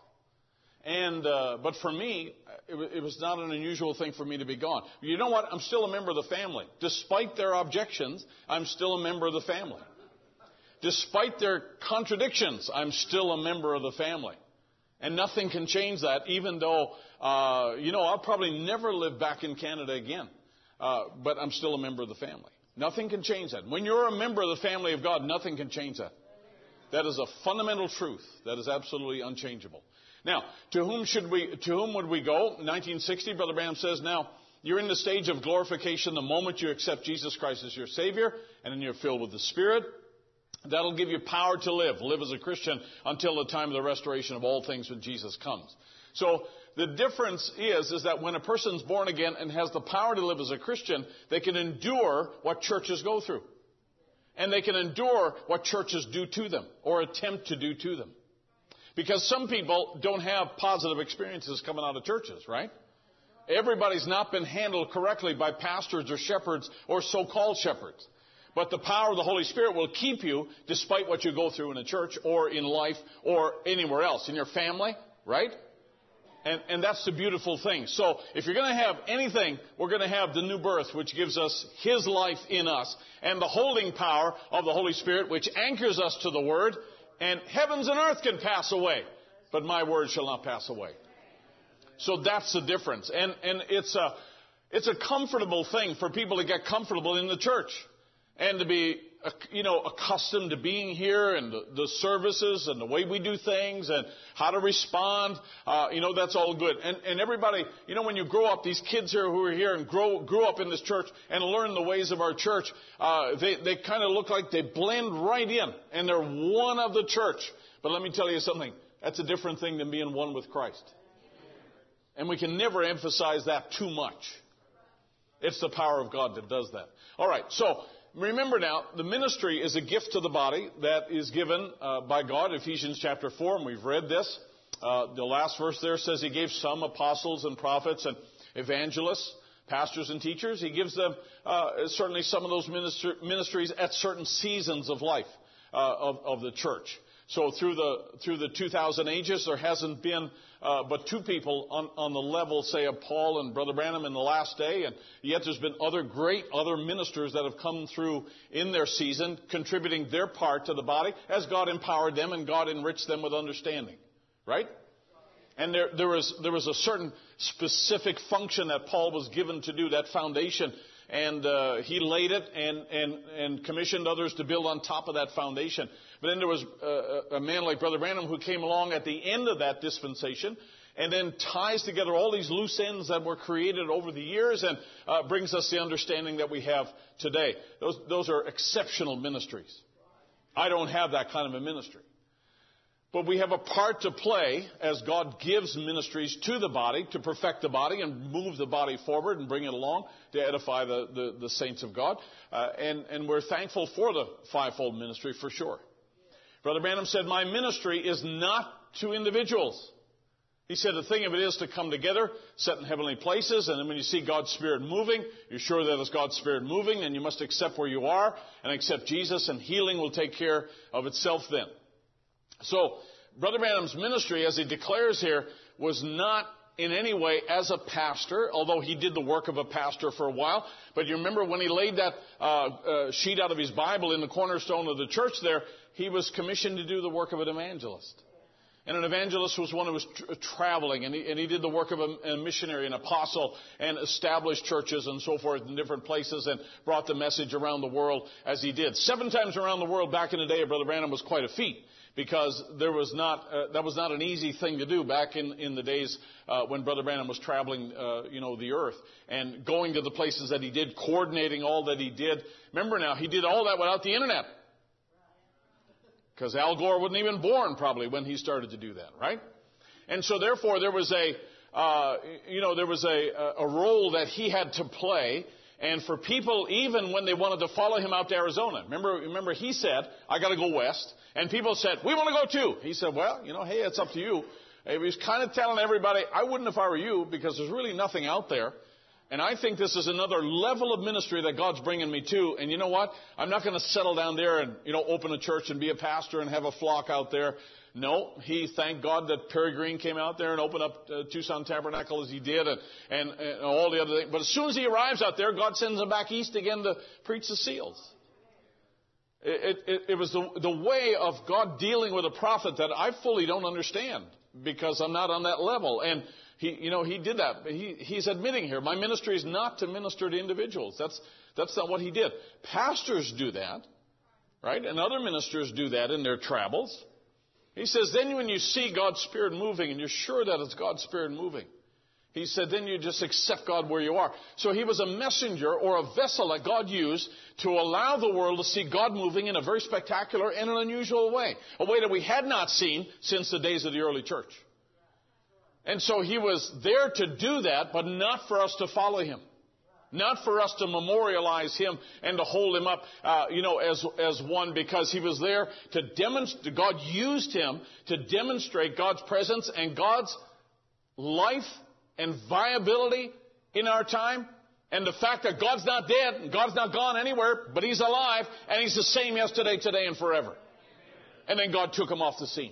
And uh, but for me, it, it was not an unusual thing for me to be gone. You know what? I'm still a member of the family. Despite their objections, I'm still a member of the family. Despite their contradictions, I'm still a member of the family. And nothing can change that, even though, uh, you know, I'll probably never live back in Canada again. Uh, but I'm still a member of the family. Nothing can change that. When you're a member of the family of God, nothing can change that. That is a fundamental truth. That is absolutely unchangeable. Now, to whom should we, to whom would we go? nineteen sixty, Brother Branham says, now, you're in the stage of glorification the moment you accept Jesus Christ as your Savior, and then you're filled with the Spirit. That'll give you power to live, live as a Christian until the time of the restoration of all things when Jesus comes. So the difference is, is that when a person's born again and has the power to live as a Christian, they can endure what churches go through. And they can endure what churches do to them or attempt to do to them. Because some people don't have positive experiences coming out of churches, right? Everybody's not been handled correctly by pastors or shepherds or so-called shepherds. But the power of the Holy Spirit will keep you despite what you go through in a church or in life or anywhere else, in your family, right? And, and that's the beautiful thing. So if you're going to have anything, we're going to have the new birth, which gives us His life in us, and the holding power of the Holy Spirit, which anchors us to the Word. And heavens and earth can pass away, but my word shall not pass away. So that's the difference. And, and it's a, it's a comfortable thing for people to get comfortable in the church. And to be, you know, accustomed to being here and the, the services and the way we do things and how to respond, uh, you know, that's all good. And, and everybody, you know, when you grow up, these kids here who are here and grow, grew up in this church and learn the ways of our church, uh, they, they kind of look like they blend right in and they're one of the church. But let me tell you something. That's a different thing than being one with Christ. And we can never emphasize that too much. It's the power of God that does that. All right, so remember now, the ministry is a gift to the body that is given uh, by God, Ephesians chapter four, and we've read this. Uh, the last verse there says He gave some apostles and prophets and evangelists, pastors and teachers. He gives them uh, certainly some of those minister- ministries at certain seasons of life. uh, of, of the church. So through the through the two thousand ages, there hasn't been uh, but two people on, on the level, say, of Paul and Brother Branham in the last day. And yet there's been other great other ministers that have come through in their season, contributing their part to the body as God empowered them and God enriched them with understanding. Right? And there, there was there was a certain specific function that Paul was given to do, that foundation. And uh, he laid it and, and, and commissioned others to build on top of that foundation. But then there was uh, a man like Brother Branham who came along at the end of that dispensation and then ties together all these loose ends that were created over the years and uh, brings us the understanding that we have today. Those, those are exceptional ministries. I don't have that kind of a ministry. But we have a part to play as God gives ministries to the body to perfect the body and move the body forward and bring it along to edify the, the, the saints of God. Uh, and, and we're thankful for the fivefold ministry for sure. Brother Branham said, my ministry is not to individuals. He said the thing of it is to come together, set in heavenly places, and then when you see God's Spirit moving, you're sure that it's God's Spirit moving, and you must accept where you are and accept Jesus, and healing will take care of itself then. So, Brother Branham's ministry, as he declares here, was not in any way as a pastor, although he did the work of a pastor for a while. But you remember when he laid that uh, uh, sheet out of his Bible in the cornerstone of the church there, he was commissioned to do the work of an evangelist. And an evangelist was one who was tra- traveling, and he, and he did the work of a, a missionary, an apostle, and established churches and so forth in different places and brought the message around the world as he did. Seven times around the world back in the day of Brother Branham was quite a feat. Because there was not, uh, that was not an easy thing to do back in, in the days uh, when Brother Branham was traveling, uh, you know, the earth and going to the places that he did, coordinating all that he did. Remember now, he did all that without the internet. Because Al Gore wasn't even born probably when he started to do that, right? And so therefore there was a, uh, you know, there was a, a role that he had to play. And for people, even when they wanted to follow him out to Arizona, remember, remember he said, I got to go west. And people said, we want to go too. He said, well, you know, hey, it's up to you. He was kind of telling everybody, I wouldn't if I were you, because there's really nothing out there. And I think this is another level of ministry that God's bringing me to. And you know what? I'm not going to settle down there and, you know, open a church and be a pastor and have a flock out there. No, he thanked God that Perry Green came out there and opened up uh, Tucson Tabernacle as he did and, and, and all the other things. But as soon as he arrives out there, God sends him back east again to preach the seals. It, it, it was the, the way of God dealing with a prophet that I fully don't understand because I'm not on that level. And he, you know, he did that. He, he's admitting here, my ministry is not to minister to individuals. That's, that's not what he did. Pastors do that, right? And other ministers do that in their travels. He says, then when you see God's Spirit moving and you're sure that it's God's Spirit moving, he said, then you just accept God where you are. So he was a messenger or a vessel that God used to allow the world to see God moving in a very spectacular and an unusual way. A way that we had not seen since the days of the early church. And so he was there to do that, but not for us to follow him. Not for us to memorialize him and to hold him up, uh, you know, as as one, because he was there to demonstrate. God used him to demonstrate God's presence and God's life and viability in our time, and the fact that God's not dead and God's not gone anywhere, but he's alive and he's the same yesterday, today, and forever. And then God took him off the scene.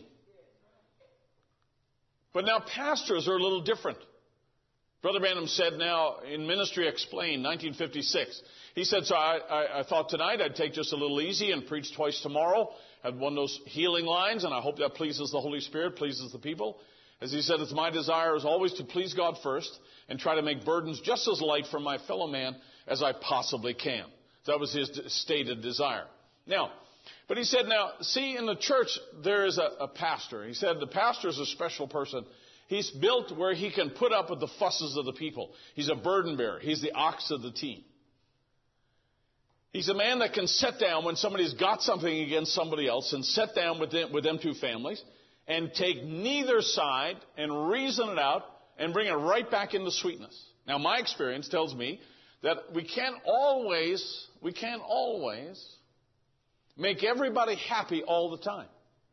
But now pastors are a little different. Brother Branham said now in Ministry Explained, nineteen fifty-six, he said, so I, I, I thought tonight I'd take just a little easy and preach twice tomorrow. Had one of those healing lines, and I hope that pleases the Holy Spirit, pleases the people. As he said, it's my desire is always to please God first and try to make burdens just as light for my fellow man as I possibly can. That was his stated desire. Now, but he said, now, see, in the church, there is a, a pastor. He said the pastor is a special person. He's built where he can put up with the fusses of the people. He's a burden bearer. He's the ox of the team. He's a man that can sit down when somebody's got something against somebody else and sit down with them, with them two families and take neither side and reason it out and bring it right back into sweetness. Now, my experience tells me that we can't always, we can't always make everybody happy all the time.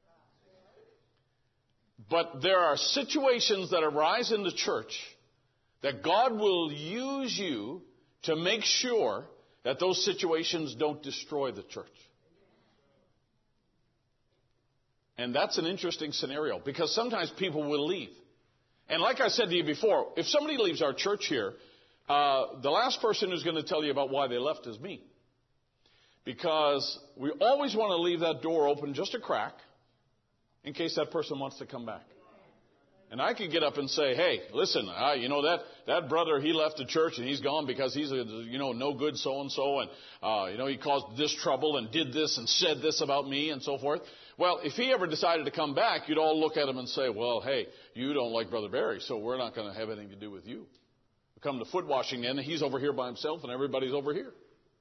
But there are situations that arise in the church that God will use you to make sure that those situations don't destroy the church. And that's an interesting scenario because sometimes people will leave. And like I said to you before, if somebody leaves our church here, uh, the last person who's going to tell you about why they left is me. Because we always want to leave that door open just a crack in case that person wants to come back. And I could get up and say, hey, listen, I, you know, that, that brother, he left the church and he's gone because he's, a, you know, no good so-and-so. And, uh, you know, he caused this trouble and did this and said this about me and so forth. Well, if he ever decided to come back, you'd all look at him and say, well, hey, you don't like Brother Barry, so we're not going to have anything to do with you. We come to foot washing then, and he's over here by himself and everybody's over here.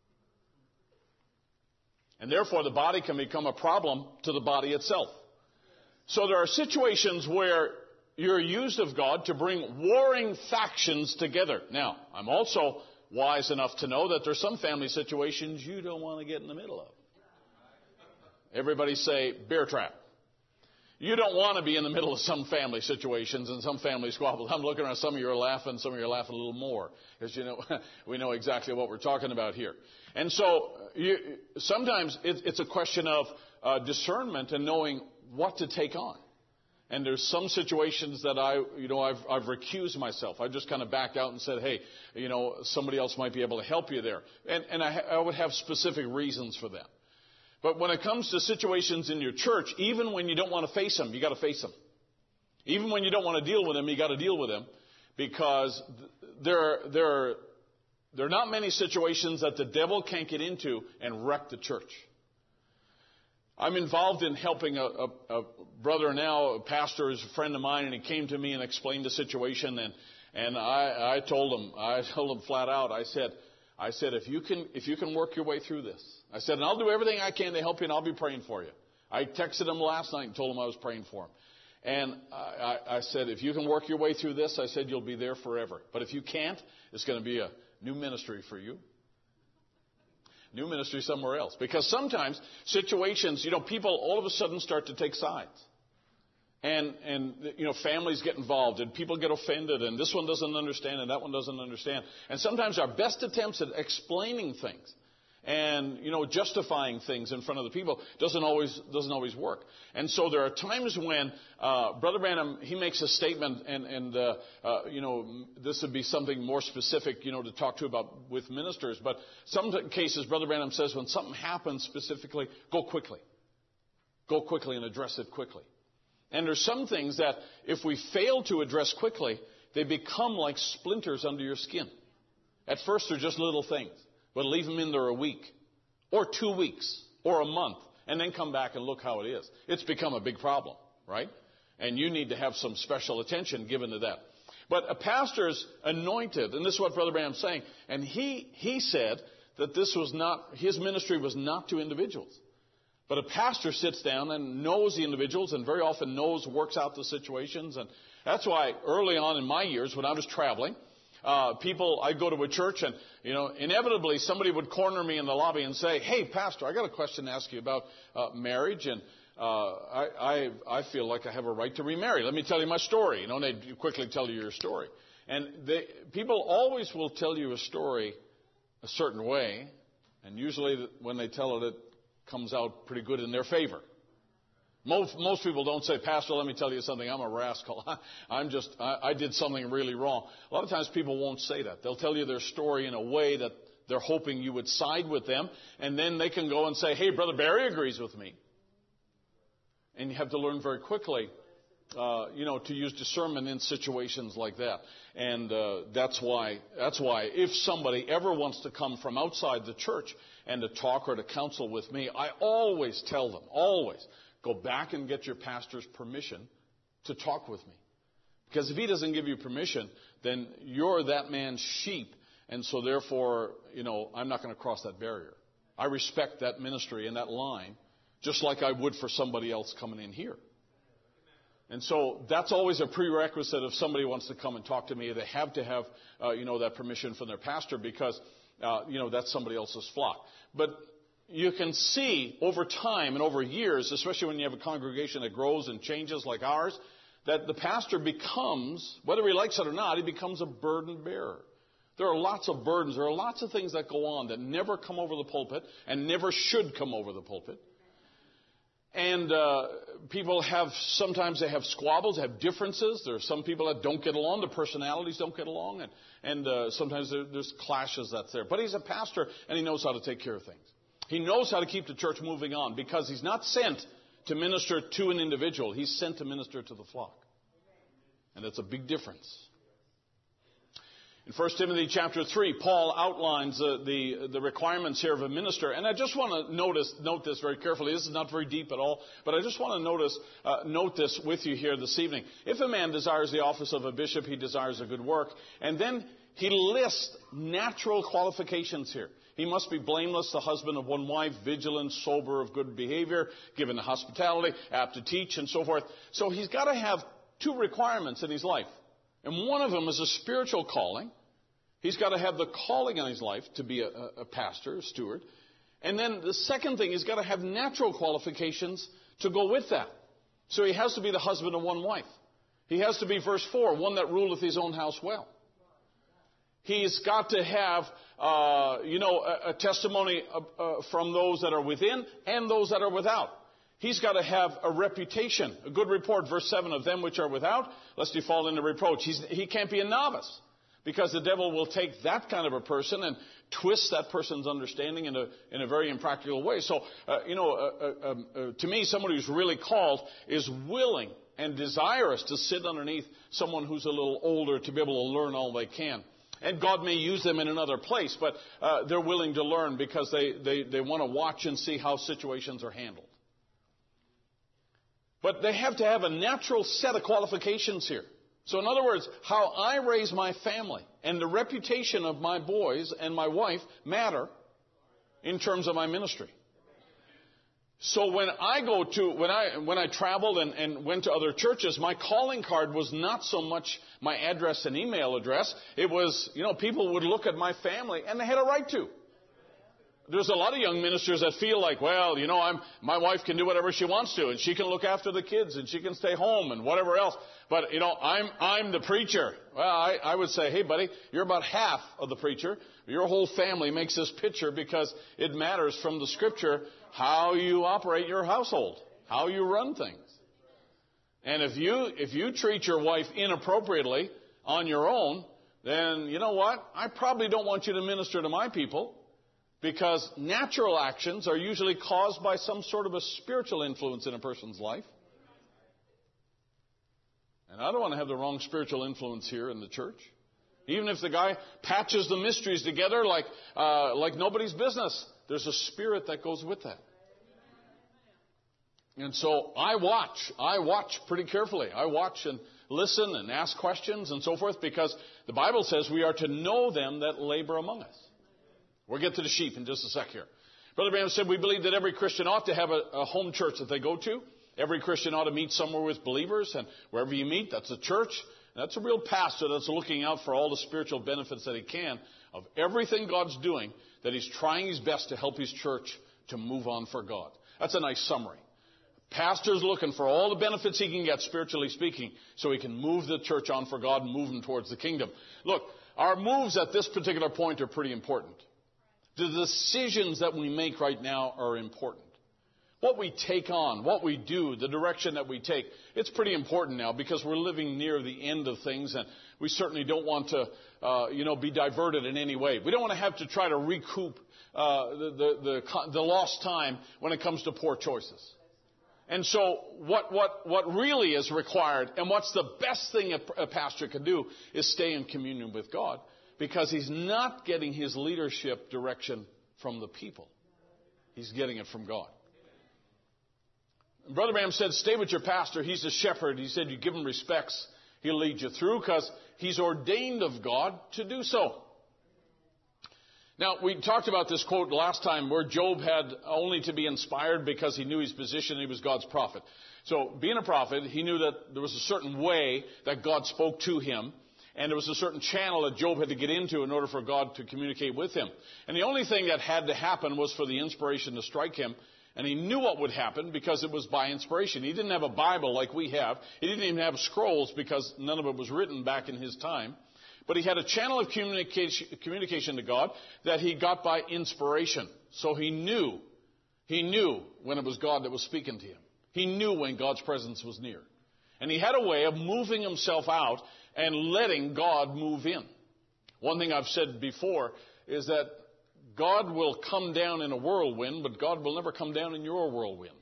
And therefore, the body can become a problem to the body itself. So there are situations where you're used of God to bring warring factions together. Now, I'm also wise enough to know that there's some family situations you don't want to get in the middle of. Everybody say, bear trap. You don't want to be in the middle of some family situations and some family squabbles. I'm looking around, some of you are laughing, some of you are laughing a little more. Because, you know, we know exactly what we're talking about here. And so, you, sometimes it, it's a question of uh, discernment and knowing what to take on. And there's some situations that I, you know, I've, I've recused myself. I just kind of backed out and said, hey, you know, somebody else might be able to help you there. And, and I, I would have specific reasons for that. But when it comes to situations in your church, even when you don't want to face them, you got to face them. Even when you don't want to deal with them, you got to deal with them. Because there are, there are, there are not many situations that the devil can't get into and wreck the church. I'm involved in helping a, a, a brother now, a pastor, is a friend of mine, and he came to me and explained the situation, and and I, I told him, I told him flat out, I said, I said, if you can, if you can work your way through this, I said, and I'll do everything I can to help you, and I'll be praying for you. I texted him last night and told him I was praying for him, and I, I, I said, if you can work your way through this, I said, you'll be there forever. But if you can't, it's going to be a new ministry for you. New ministry somewhere else. Because sometimes situations, you know, people all of a sudden start to take sides. And, and, you know, families get involved and people get offended and this one doesn't understand and that one doesn't understand. And sometimes our best attempts at explaining things and, you know, justifying things in front of the people doesn't always, doesn't always work. And so there are times when, uh, Brother Branham, he makes a statement and, and, uh, uh, you know, this would be something more specific, you know, to talk to about with ministers. But some cases, Brother Branham says when something happens specifically, go quickly. Go quickly and address it quickly. And there's some things that if we fail to address quickly, they become like splinters under your skin. At first, they're just little things. But leave them in there a week, or two weeks, or a month, and then come back and look how it is. It's become a big problem, right? And you need to have some special attention given to that. But a pastor's anointed, and this is what Brother Branham's saying, and he, he said that this was not, his ministry was not to individuals. But a pastor sits down and knows the individuals and very often knows, works out the situations. And that's why early on in my years when I was traveling, Uh, people, I'd go to a church and, you know, inevitably somebody would corner me in the lobby and say, hey, Pastor, I got a question to ask you about uh, marriage, and uh, I, I, I feel like I have a right to remarry. Let me tell you my story. You know, and they'd quickly tell you your story. And they, people always will tell you a story a certain way, and usually when they tell it, it comes out pretty good in their favor. Most, most people don't say, Pastor, let me tell you something. I'm a rascal. I'm just, I, I did something really wrong. A lot of times people won't say that. They'll tell you their story in a way that they're hoping you would side with them. And then they can go and say, hey, Brother Barry agrees with me. And you have to learn very quickly, uh, you know, to use discernment in situations like that. And uh, that's why, that's why if somebody ever wants to come from outside the church and to talk or to counsel with me, I always tell them, always, go back and get your pastor's permission to talk with me. Because if he doesn't give you permission, then you're that man's sheep. And so therefore, you know, I'm not going to cross that barrier. I respect that ministry and that line just like I would for somebody else coming in here. And so that's always a prerequisite if somebody wants to come and talk to me. They have to have, uh, you know, that permission from their pastor because, uh, you know, that's somebody else's flock. But you can see over time and over years, especially when you have a congregation that grows and changes like ours, that the pastor becomes, whether he likes it or not, he becomes a burden bearer. There are lots of burdens. There are lots of things that go on that never come over the pulpit and never should come over the pulpit. And uh, people have, sometimes they have squabbles, have differences. There are some people that don't get along. The personalities don't get along. And, and uh, sometimes there, there's clashes that's there. But he's a pastor, and he knows how to take care of things. He knows how to keep the church moving on, because he's not sent to minister to an individual. He's sent to minister to the flock. And that's a big difference. In First Timothy chapter three, Paul outlines uh, the, the requirements here of a minister. And I just want to notice, note this very carefully. This is not very deep at all, but I just want to notice, uh, note this with you here this evening. If a man desires the office of a bishop, he desires a good work. And then he lists natural qualifications here. He must be blameless, the husband of one wife, vigilant, sober, of good behavior, given to hospitality, apt to teach, and so forth. So he's got to have two requirements in his life. And one of them is a spiritual calling. He's got to have the calling in his life to be a, a pastor, a steward. And then the second thing, he's got to have natural qualifications to go with that. So he has to be the husband of one wife. He has to be, verse four, one that ruleth his own house well. He's got to have, uh, you know, a, a testimony uh, uh, from those that are within and those that are without. He's got to have a reputation, a good report, verse seven, of them which are without, lest he fall into reproach. He's, he can't be a novice, because the devil will take that kind of a person and twist that person's understanding in a, in a very impractical way. So, uh, you know, uh, uh, uh, to me, somebody who's really called is willing and desirous to sit underneath someone who's a little older to be able to learn all they can. And God may use them in another place, but uh, they're willing to learn because they, they, they want to watch and see how situations are handled. But they have to have a natural set of qualifications here. So in other words, how I raise my family and the reputation of my boys and my wife matter in terms of my ministry. So when I go to, when I, when I traveled and, and went to other churches, my calling card was not so much my address and email address. It was, you know, people would look at my family, and they had a right to. There's a lot of young ministers that feel like, well, you know, I'm, my wife can do whatever she wants to, and she can look after the kids, and she can stay home, and whatever else. But, you know, I'm, I'm the preacher. Well, I, I would say, hey, buddy, you're about half of the preacher. Your whole family makes this picture, because it matters from the Scripture how you operate your household, how you run things. And if you, if you treat your wife inappropriately on your own, then, you know what? I probably don't want you to minister to my people. Because natural actions are usually caused by some sort of a spiritual influence in a person's life. And I don't want to have the wrong spiritual influence here in the church. Even if the guy patches the mysteries together like, uh, like nobody's business, there's a spirit that goes with that. And so I watch. I watch pretty carefully. I watch and listen and ask questions and so forth, because the Bible says we are to know them that labor among us. We'll get to the sheep in just a sec here. Brother Branham said we believe that every Christian ought to have a, a home church that they go to. Every Christian ought to meet somewhere with believers, and wherever you meet, that's a church. That's a real pastor that's looking out for all the spiritual benefits that he can of everything God's doing, that he's trying his best to help his church to move on for God. That's a nice summary. Pastor's looking for all the benefits he can get, spiritually speaking, so he can move the church on for God and move them towards the kingdom. Look, our moves at this particular point are pretty important. The decisions that we make right now are important. What we take on, what we do, the direction that we take, it's pretty important now, because we're living near the end of things, and we certainly don't want to, uh, you know, be diverted in any way. We don't want to have to try to recoup uh, the, the, the, the lost time when it comes to poor choices. And so what, what, what really is required, and what's the best thing a, a pastor can do, is stay in communion with God. Because he's not getting his leadership direction from the people. He's getting it from God. Brother Branham said, stay with your pastor. He's a shepherd. He said, you give him respects, he'll lead you through, because he's ordained of God to do so. Now, we talked about this quote last time, where Job had only to be inspired because he knew his position and he was God's prophet. So, being a prophet, he knew that there was a certain way that God spoke to him. And there was a certain channel that Job had to get into in order for God to communicate with him. And the only thing that had to happen was for the inspiration to strike him. And he knew what would happen because it was by inspiration. He didn't have a Bible like we have. He didn't even have scrolls because none of it was written back in his time. But he had a channel of communication, communication to God that he got by inspiration. So he knew He knew when it was God that was speaking to him. He knew when God's presence was near. And he had a way of moving himself out and letting God move in. One thing I've said before is that God will come down in a whirlwind, but God will never come down in your whirlwind.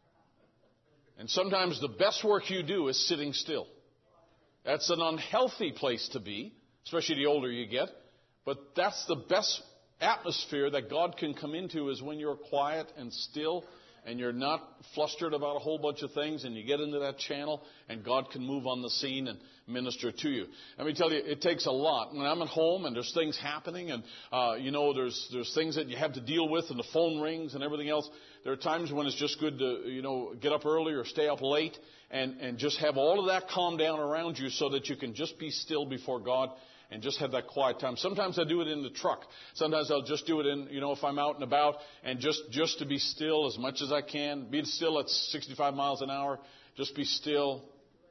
And sometimes the best work you do is sitting still. That's an unhealthy place to be, especially the older you get. But that's the best atmosphere that God can come into, is when you're quiet and still and you're not flustered about a whole bunch of things, and you get into that channel and God can move on the scene and minister to you. Let me tell you, it takes a lot. When I'm at home and there's things happening and, uh, you know, there's there's things that you have to deal with and the phone rings and everything else, there are times when it's just good to, you know, get up early or stay up late and, and just have all of that calm down around you so that you can just be still before God and just have that quiet time. Sometimes I do it in the truck. Sometimes I'll just do it in, you know, if I'm out and about, and just, just to be still as much as I can. Be still at sixty-five miles an hour. Just be still.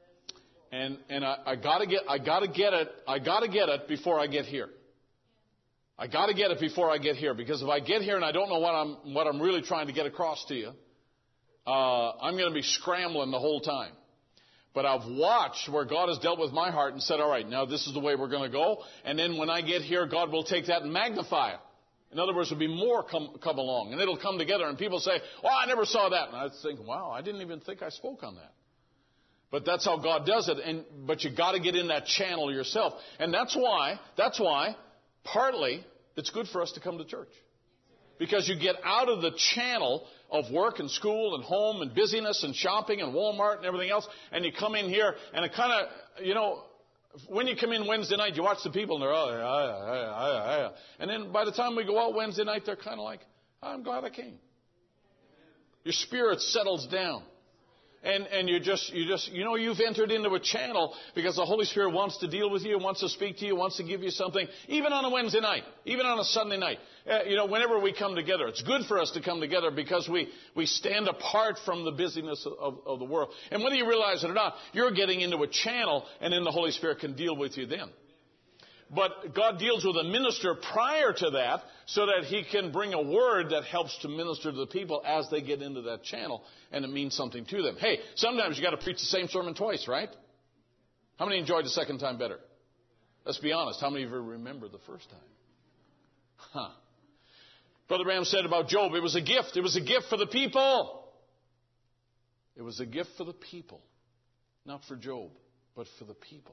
And, and I, I gotta get, I gotta get it, I gotta get it before I get here. I gotta get it before I get here, because if I get here and I don't know what I'm, what I'm really trying to get across to you, uh, I'm gonna be scrambling the whole time. But I've watched where God has dealt with my heart and said, all right, now this is the way we're going to go. And then when I get here, God will take that and magnify it. In other words, there'll be more come, come along. And it'll come together. And people say, oh, I never saw that. And I think, wow, I didn't even think I spoke on that. But that's how God does it. And But you got to get in that channel yourself. And that's why, that's why, partly, it's good for us to come to church. Because you get out of the channel of work and school and home and busyness and shopping and Walmart and everything else, and you come in here, and it kind of, you know, when you come in Wednesday night, you watch the people, and they're, oh, yeah, yeah, yeah, yeah. And then by the time we go out Wednesday night, they're kind of like, I'm glad I came. Your spirit settles down. And, and you just, you just, you know, you've entered into a channel because the Holy Spirit wants to deal with you, wants to speak to you, wants to give you something, even on a Wednesday night, even on a Sunday night. Uh, you know, whenever we come together, it's good for us to come together because we, we stand apart from the busyness of, of the world. And whether you realize it or not, you're getting into a channel, and then the Holy Spirit can deal with you then. But God deals with a minister prior to that so that he can bring a word that helps to minister to the people as they get into that channel, and it means something to them. Hey, sometimes you got to preach the same sermon twice, right? How many enjoyed the second time better? Let's be honest. How many of you remember the first time? Huh. Brother Branham said about Job, it was a gift. It was a gift for the people. It was a gift for the people. Not for Job, but for the people.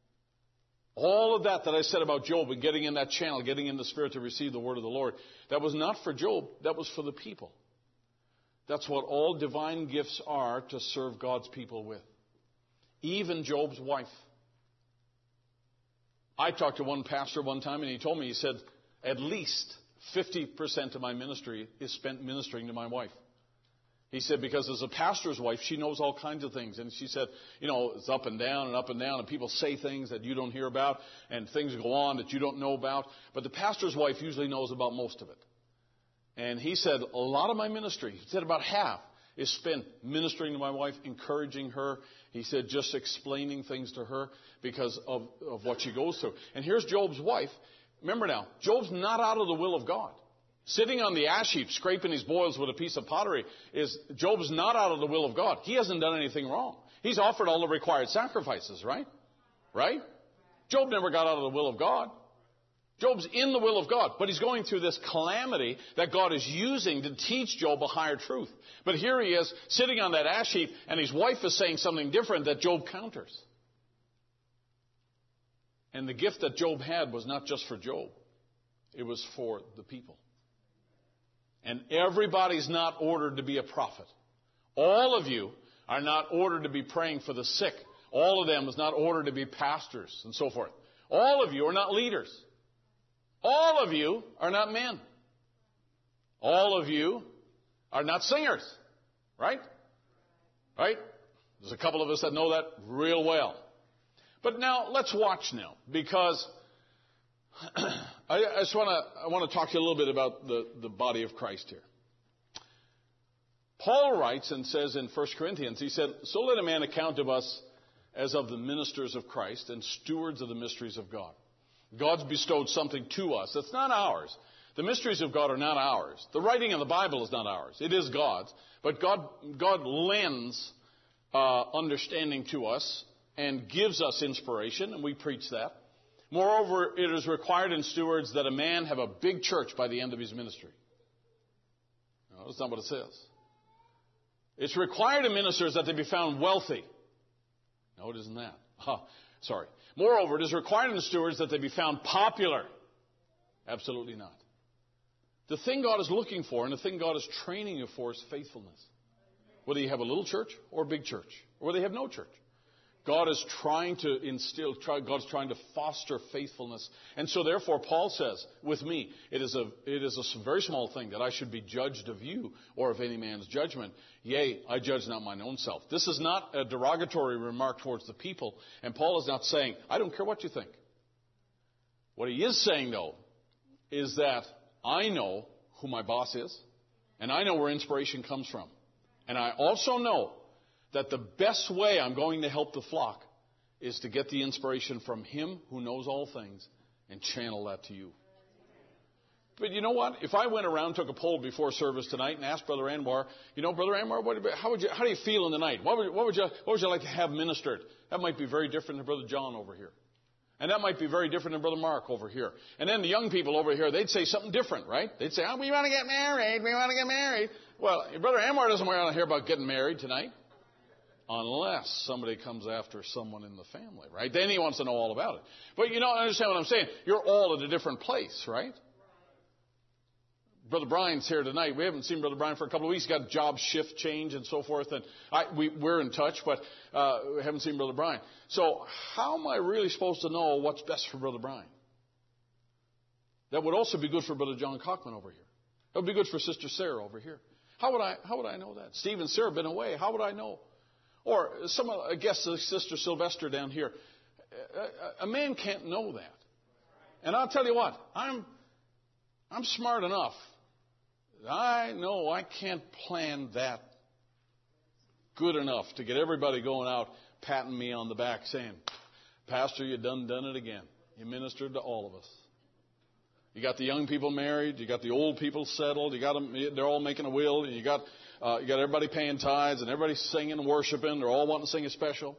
All of that that I said about Job and getting in that channel, getting in the Spirit to receive the word of the Lord, that was not for Job, that was for the people. That's what all divine gifts are, to serve God's people with. Even Job's wife. I talked to one pastor one time, and he told me, he said, at least fifty percent of my ministry is spent ministering to my wife. He said, because as a pastor's wife, she knows all kinds of things. And she said, you know, it's up and down and up and down, and people say things that you don't hear about, and things go on that you don't know about. But the pastor's wife usually knows about most of it. And he said, a lot of my ministry, he said about half, is spent ministering to my wife, encouraging her. He said, just explaining things to her because of, of what she goes through. And here's Job's wife. Remember now, Job's not out of the will of God. Sitting on the ash heap, scraping his boils with a piece of pottery, is Job's not out of the will of God. He hasn't done anything wrong. He's offered all the required sacrifices, right? Right? Job never got out of the will of God. Job's in the will of God, but he's going through this calamity that God is using to teach Job a higher truth. But here he is, sitting on that ash heap, and his wife is saying something different that Job counters. And the gift that Job had was not just for Job. It was for the people. And everybody's not ordered to be a prophet. All of you are not ordered to be praying for the sick. All of them is not ordered to be pastors and so forth. All of you are not leaders. All of you are not men. All of you are not singers. Right? Right? There's a couple of us that know that real well. But now, let's watch now, because I just want to I want to talk to you a little bit about the, the body of Christ here. Paul writes and says in First Corinthians, he said, so let a man account of us as of the ministers of Christ and stewards of the mysteries of God. God's bestowed something to us that's not ours, The mysteries of God are not ours. The writing of the Bible is not ours. It is God's. But God, God lends uh, understanding to us and gives us inspiration, and we preach that. Moreover, it is required in stewards that a man have a big church by the end of his ministry. No, that's not what it says. It's required in ministers that they be found wealthy. No, it isn't that. Huh, sorry. Moreover, it is required in stewards that they be found popular. Absolutely not. The thing God is looking for and the thing God is training you for is faithfulness. Whether you have a little church or a big church, or whether you have no church. God is trying to instill, try, God's trying to foster faithfulness. And so therefore, Paul says, with me, it is a, it is a very small thing that I should be judged of you or of any man's judgment. Yea, I judge not mine own self. This is not a derogatory remark towards the people. And Paul is not saying, I don't care what you think. What he is saying, though, is that I know who my boss is, and I know where inspiration comes from. And I also know that the best way I'm going to help the flock is to get the inspiration from Him who knows all things and channel that to you. But you know what? If I went around, took a poll before service tonight and asked Brother Anwar, you know, Brother Anwar, what, how, would you, how do you feel in the night? What would, what, would you, what would you like to have ministered? That might be very different than Brother John over here. And that might be very different than Brother Mark over here. And then the young people over here, they'd say something different, right? They'd say, oh, we want to get married. We want to get married. Well, Brother Anwar doesn't want to hear about getting married tonight. Unless somebody comes after someone in the family, right? Then he wants to know all about it. But you don't understand what I'm saying. You're all at a different place, right? Brother Brian's here tonight. We haven't seen Brother Brian for a couple of weeks. He's got a job shift change and so forth. And I, we, we're in touch, but uh, we haven't seen Brother Brian. So how am I really supposed to know what's best for Brother Brian? That would also be good for Brother John Cockman over here. That would be good for Sister Sarah over here. How would I, how would I know that? Steve and Sarah have been away. How would I know? Or some, I guess, Sister Sylvester down here. A, a man can't know that. And I'll tell you what, I'm, I'm smart enough. I know I can't plan that good enough to get everybody going out patting me on the back saying, Pastor, you done done it again. You ministered to all of us. You got the young people married. You got the old people settled. You got them, they're all making a will. And you got, uh, you got everybody paying tithes and everybody singing and worshiping. They're all wanting to sing a special.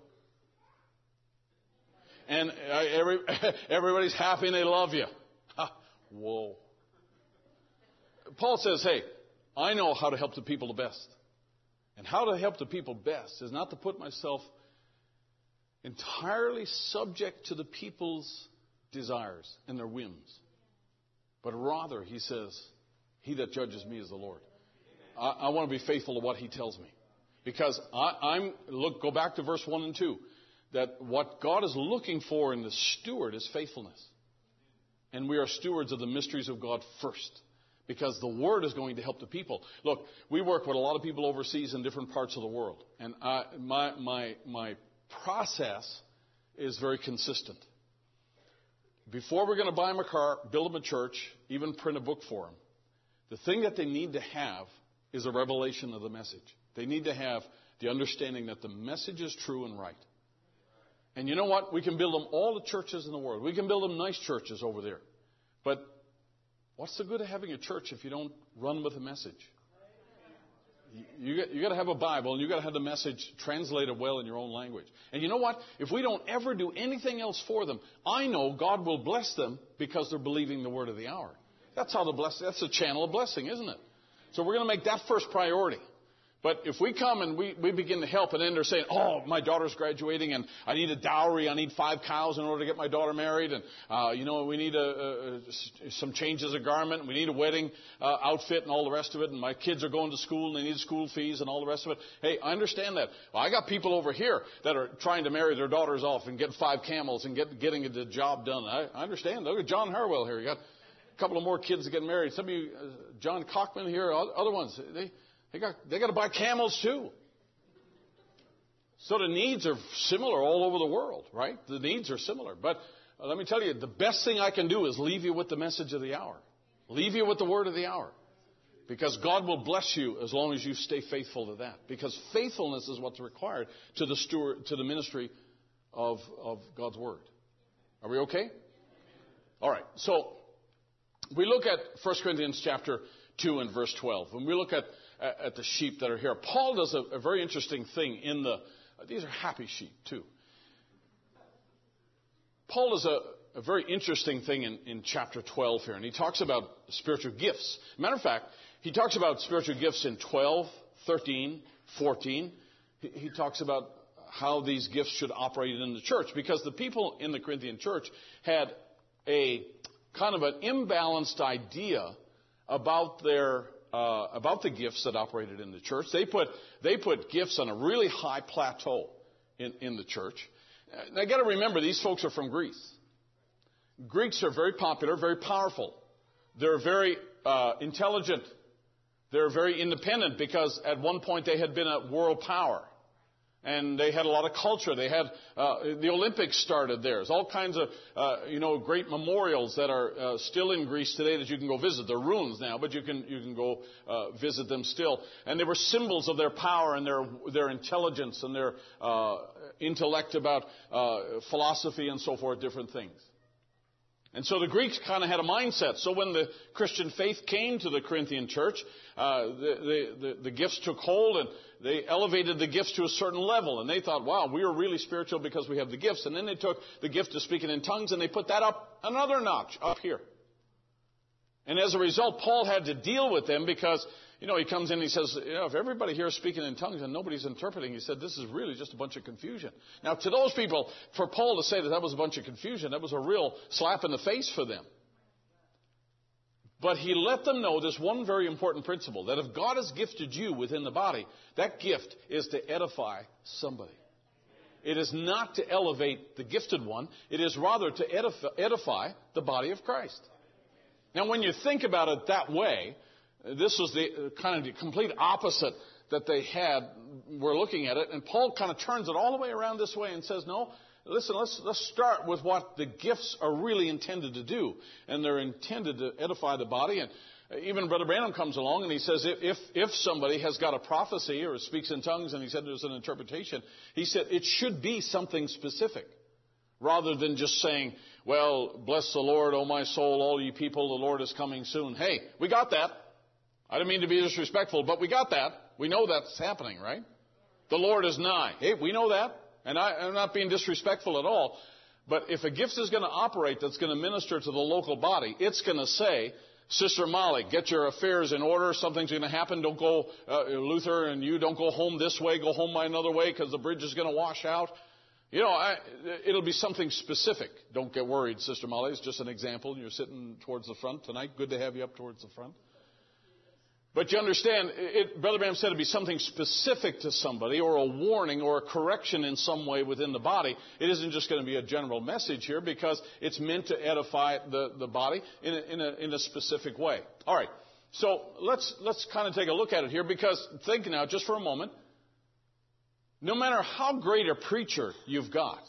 And uh, every, everybody's happy and they love you. Ha, whoa. Paul says, hey, I know how to help the people the best. And how to help the people best is not to put myself entirely subject to the people's desires and their whims. But rather, he says, he that judges me is the Lord. I, I want to be faithful to what he tells me. Because I, I'm, look, go back to verse one and two. That what God is looking for in the steward is faithfulness. And we are stewards of the mysteries of God first. Because the Word is going to help the people. Look, we work with a lot of people overseas in different parts of the world. And I, my, my, my process is very consistent. Before we're going to buy them a car, build them a church, even print a book for them, the thing that they need to have is a revelation of the message. They need to have the understanding that the message is true and right. And you know what? We can build them all the churches in the world. We can build them nice churches over there. But what's the good of having a church if you don't run with a message? You, you, you got to have a Bible, and you got to have the message translated well in your own language. And you know what? If we don't ever do anything else for them, I know God will bless them because they're believing the word of the hour. That's how the bless. That's a channel of blessing, isn't it? So we're going to make that first priority. But if we come and we, we begin to help, and then they're saying, oh, my daughter's graduating, and I need a dowry, I need five cows in order to get my daughter married, and, uh, you know, we need a, a, some changes of garment, we need a wedding uh, outfit and all the rest of it, and my kids are going to school, and they need school fees and all the rest of it. Hey, I understand that. Well, I got people over here that are trying to marry their daughters off and get five camels and get getting the job done. I, I understand. Look at John Harwell here. You got a couple of more kids to get married. Some of you, uh, John Cockman here, other ones, they... They got, they got to buy camels too. So the needs are similar all over the world, right? The needs are similar. But uh, let me tell you, the best thing I can do is leave you with the message of the hour. Leave you with the word of the hour. Because God will bless you as long as you stay faithful to that. Because faithfulness is what's required to the steward, to the ministry of, of God's word. Are we okay? All right. So we look at First Corinthians chapter two and verse twelve. When we look at, at the sheep that are here, Paul does a, a very interesting thing in the, these are happy sheep too. Paul does a, a very interesting thing in, in chapter twelve here, and he talks about spiritual gifts. Matter of fact, he talks about spiritual gifts in twelve, thirteen, fourteen. He, he talks about how these gifts should operate in the church, because the people in the Corinthian church had a kind of an imbalanced idea about their uh, about the gifts that operated in the church. They put they put gifts on a really high plateau in, in the church. Now, you got to remember, these folks are from Greece. Greeks are very popular, very powerful. They're very uh, intelligent. They're very independent, because at one point they had been a world power. And they had a lot of culture. They had, uh, the Olympics started there. There's all kinds of, uh, you know, great memorials that are uh, still in Greece today that you can go visit. They're ruins now, but you can, you can go uh, visit them still. And they were symbols of their power and their, their intelligence and their uh, intellect about uh, philosophy and so forth, different things. And so the Greeks kind of had a mindset. So when the Christian faith came to the Corinthian church, uh, the, the, the, the gifts took hold, and they elevated the gifts to a certain level. And they thought, wow, we are really spiritual because we have the gifts. And then they took the gift of speaking in tongues and they put that up another notch up here. And as a result, Paul had to deal with them, because, you know, he comes in and he says, you know, if everybody here is speaking in tongues and nobody's interpreting, he said, this is really just a bunch of confusion. Now, to those people, for Paul to say that that was a bunch of confusion, that was a real slap in the face for them. But he let them know this one very important principle, that if God has gifted you within the body, that gift is to edify somebody. It is not to elevate the gifted one. It is rather to edify, edify the body of Christ. Now, when you think about it that way, this was the kind of the complete opposite that they had. We're looking at it, and Paul kind of turns it all the way around this way and says, no, listen, let's, let's start with what the gifts are really intended to do. And they're intended to edify the body. And even Brother Branham comes along and he says, if, if, if somebody has got a prophecy or speaks in tongues, and he said there's an interpretation, he said it should be something specific, rather than just saying, well, bless the Lord, O my soul, all you people, the Lord is coming soon. Hey, we got that. I didn't mean to be disrespectful, but we got that. We know that's happening, right? The Lord is nigh. Hey, we know that. And I, I'm not being disrespectful at all. But if a gift is going to operate that's going to minister to the local body, it's going to say, Sister Molly, get your affairs in order. Something's going to happen. Don't go, uh, Luther and you, don't go home this way. Go home by another way, because the bridge is going to wash out. You know, I, it'll be something specific. Don't get worried, Sister Molly. It's just an example. You're sitting towards the front tonight. Good to have you up towards the front. But you understand, it, Brother Branham said it'd be something specific to somebody, or a warning or a correction in some way within the body. It isn't just going to be a general message here, because it's meant to edify the, the body in a, in, a, in a specific way. All right. So let's, let's kind of take a look at it here, because think now just for a moment. No matter how great a preacher you've got,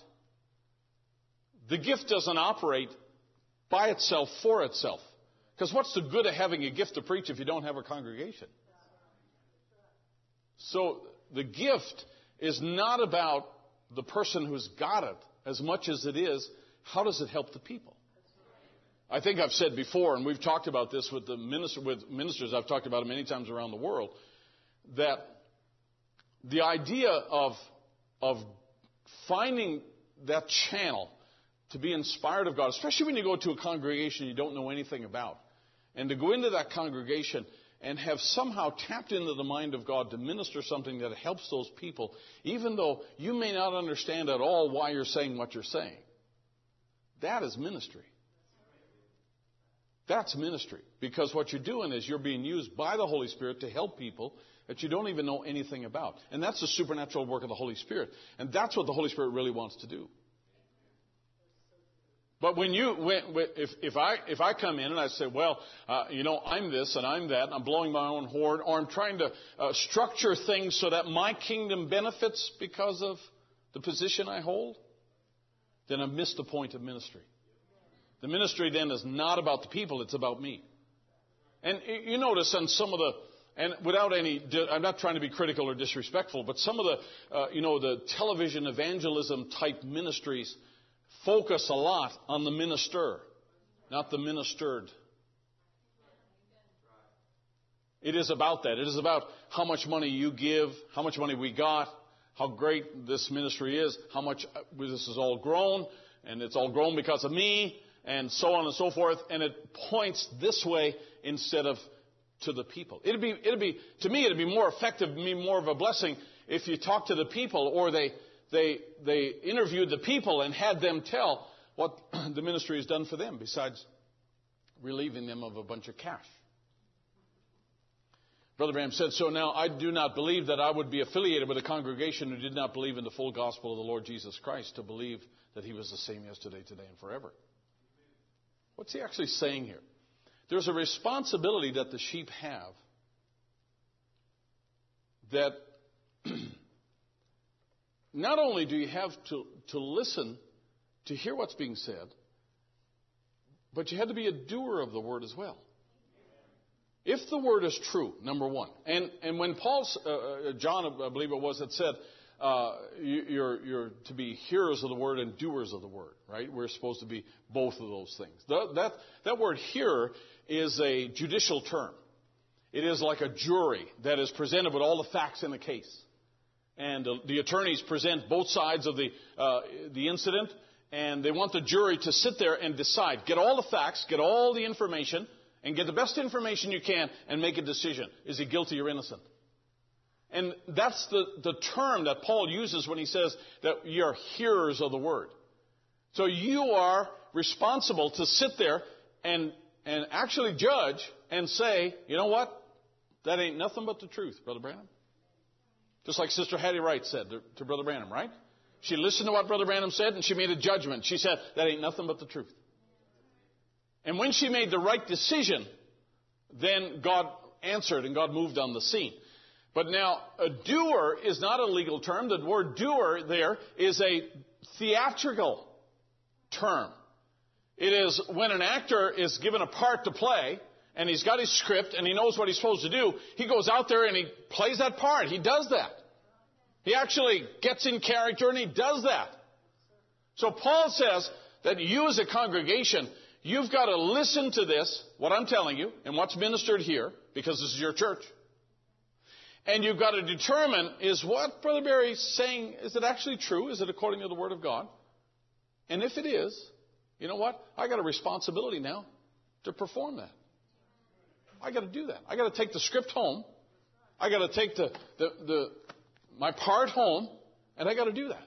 the gift doesn't operate by itself for itself. Because what's the good of having a gift to preach if you don't have a congregation? So the gift is not about the person who's got it as much as it is, how does it help the people? I think I've said before, and we've talked about this with the minister, with ministers, I've talked about it many times around the world, that the idea of, of finding that channel to be inspired of God, especially when you go to a congregation you don't know anything about, and to go into that congregation and have somehow tapped into the mind of God to minister something that helps those people, even though you may not understand at all why you're saying what you're saying. That is ministry. That's ministry. Because what you're doing is you're being used by the Holy Spirit to help people that you don't even know anything about. And that's the supernatural work of the Holy Spirit. And that's what the Holy Spirit really wants to do. But when you, when, if, if I, if I come in and I say, well, uh, you know, I'm this and I'm that, and I'm blowing my own horn, or I'm trying to uh, structure things so that my kingdom benefits because of the position I hold, then I've missed the point of ministry. The ministry then is not about the people, it's about me. And you notice on some of the, and without any, I'm not trying to be critical or disrespectful, but some of the, uh, you know, the television evangelism type ministries focus a lot on the minister, not the ministered. It is about that. It is about how much money you give, how much money we got, how great this ministry is, how much this is all grown, and it's all grown because of me, and so on and so forth. And it points this way instead of to the people. It'd be, it'd be, to me, it'd be more effective, be more of a blessing if you talk to the people, or they, they, they interviewed the people and had them tell what the ministry has done for them, besides relieving them of a bunch of cash. Brother Branham said, so now I do not believe that I would be affiliated with a congregation who did not believe in the full gospel of the Lord Jesus Christ, to believe that he was the same yesterday, today, and forever. What's he actually saying here? There's a responsibility that the sheep have that not only do you have to, to listen to hear what's being said, but you have to be a doer of the word as well. If the word is true, number one, and and when Paul, uh, John, I believe it was, had said, uh, you, you're you're to be hearers of the word and doers of the word, right? We're supposed to be both of those things. The, that that word hearer is a judicial term. It is like a jury that is presented with all the facts in the case, and uh, the attorneys present both sides of the uh, the incident, and they want the jury to sit there and decide, get all the facts, get all the information, and get the best information you can and make a decision. Is he guilty or innocent? And that's the, the term that Paul uses when he says that you're hearers of the word. So you are responsible to sit there and, and actually judge and say, you know what? That ain't nothing but the truth, Brother Branham. Just like Sister Hattie Wright said to, to Brother Branham, right? She listened to what Brother Branham said and she made a judgment. She said, that ain't nothing but the truth. And when she made the right decision, then God answered and God moved on the scene. But now, a doer is not a legal term. The word doer there is a theatrical term. It is when an actor is given a part to play, and he's got his script, and he knows what he's supposed to do, he goes out there and he plays that part. He does that. He actually gets in character and he does that. So Paul says that you as a congregation, you've got to listen to this, what I'm telling you, and what's ministered here, because this is your church. And you've got to determine, is what Brother Barry is saying, is it actually true? Is it according to the Word of God? And if it is, you know what? I got a responsibility now to perform that. I got to do that. I got to take the script home. I got to take the, the, the my part home, and I got to do that.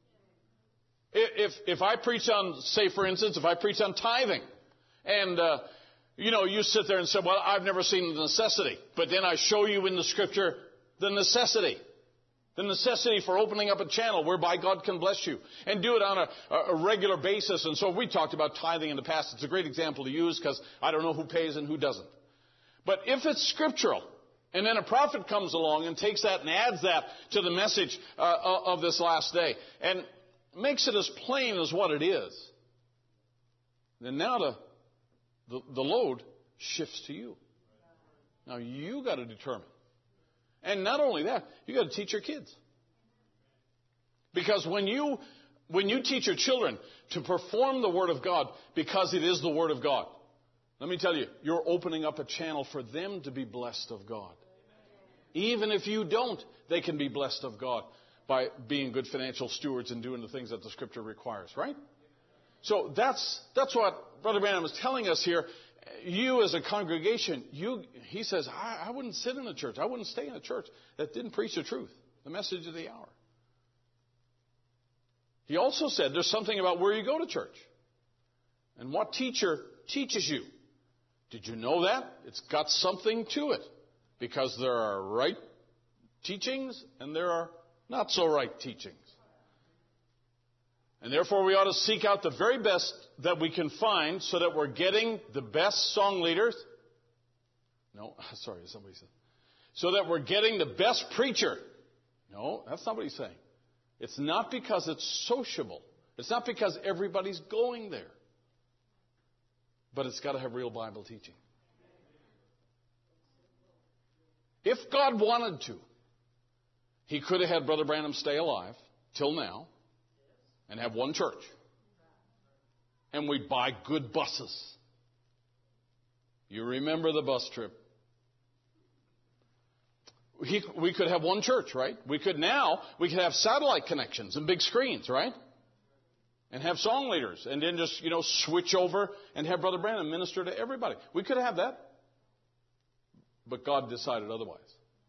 If if I preach on, say for instance, if I preach on tithing, and uh, you know, you sit there and say, well, I've never seen the necessity, but then I show you in the Scripture the necessity, the necessity for opening up a channel whereby God can bless you, and do it on a, a regular basis. And so we talked about tithing in the past. It's a great example to use because I don't know who pays and who doesn't. But if it's scriptural, and then a prophet comes along and takes that and adds that to the message uh, of this last day, and makes it as plain as what it is, then now the, the, the load shifts to you. Now you got to determine. And not only that, you got to teach your kids. Because when you, when you teach your children to perform the Word of God, because it is the Word of God, let me tell you, you're opening up a channel for them to be blessed of God. Even if you don't, they can be blessed of God by being good financial stewards and doing the things that the Scripture requires, right? So that's that's what Brother Branham is telling us here. You as a congregation, you he says, I, I wouldn't sit in a church. I wouldn't stay in a church that didn't preach the truth, the message of the hour. He also said there's something about where you go to church and what teacher teaches you. Did you know that? It's got something to it, because there are right teachings and there are not so right teachings. And therefore we ought to seek out the very best that we can find so that we're getting the best song leaders. No, sorry, somebody said. So that we're getting the best preacher. No, that's not what he's saying. It's not because it's sociable. It's not because everybody's going there. But it's got to have real Bible teaching. If God wanted to, He could have had Brother Branham stay alive till now and have one church. And we'd buy good buses. You remember the bus trip. He, we could have one church, right? We could now, we could have satellite connections and big screens, right? And have song leaders and then just, you know, switch over and have Brother Branham minister to everybody. We could have that. But God decided otherwise.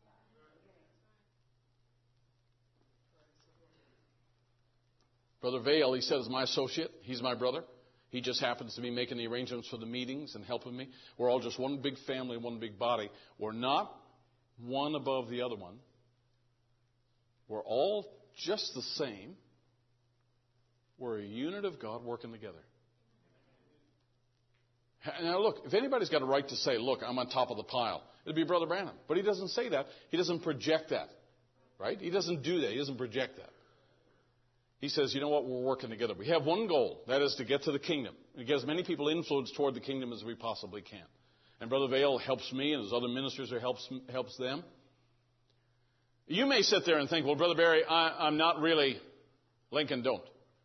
Brother Vail, he said, is my associate. He's my brother. He just happens to be making the arrangements for the meetings and helping me. We're all just one big family, one big body. We're not one above the other one. We're all just the same. We're a unit of God working together. Now look, if anybody's got a right to say, look, I'm on top of the pile, it'd be Brother Branham. But he doesn't say that. He doesn't project that. Right? He doesn't do that. He doesn't project that. He says, you know what, we're working together. We have one goal, that is to get to the kingdom. And get as many people influenced toward the kingdom as we possibly can. And Brother Vail helps me, and his other ministers are helps helps them. You may sit there and think, well, Brother Barry, I, I'm not really Lincoln Don't.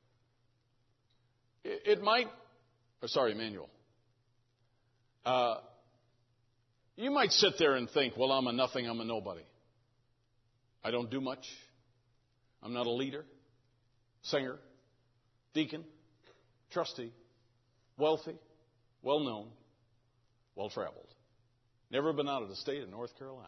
It, it might, or sorry, Emmanuel. Uh, you might sit there and think, well, I'm a nothing, I'm a nobody. I don't do much. I'm not a leader, singer, deacon, trustee, wealthy, well-known, well-traveled. Never been out of the state of North Carolina.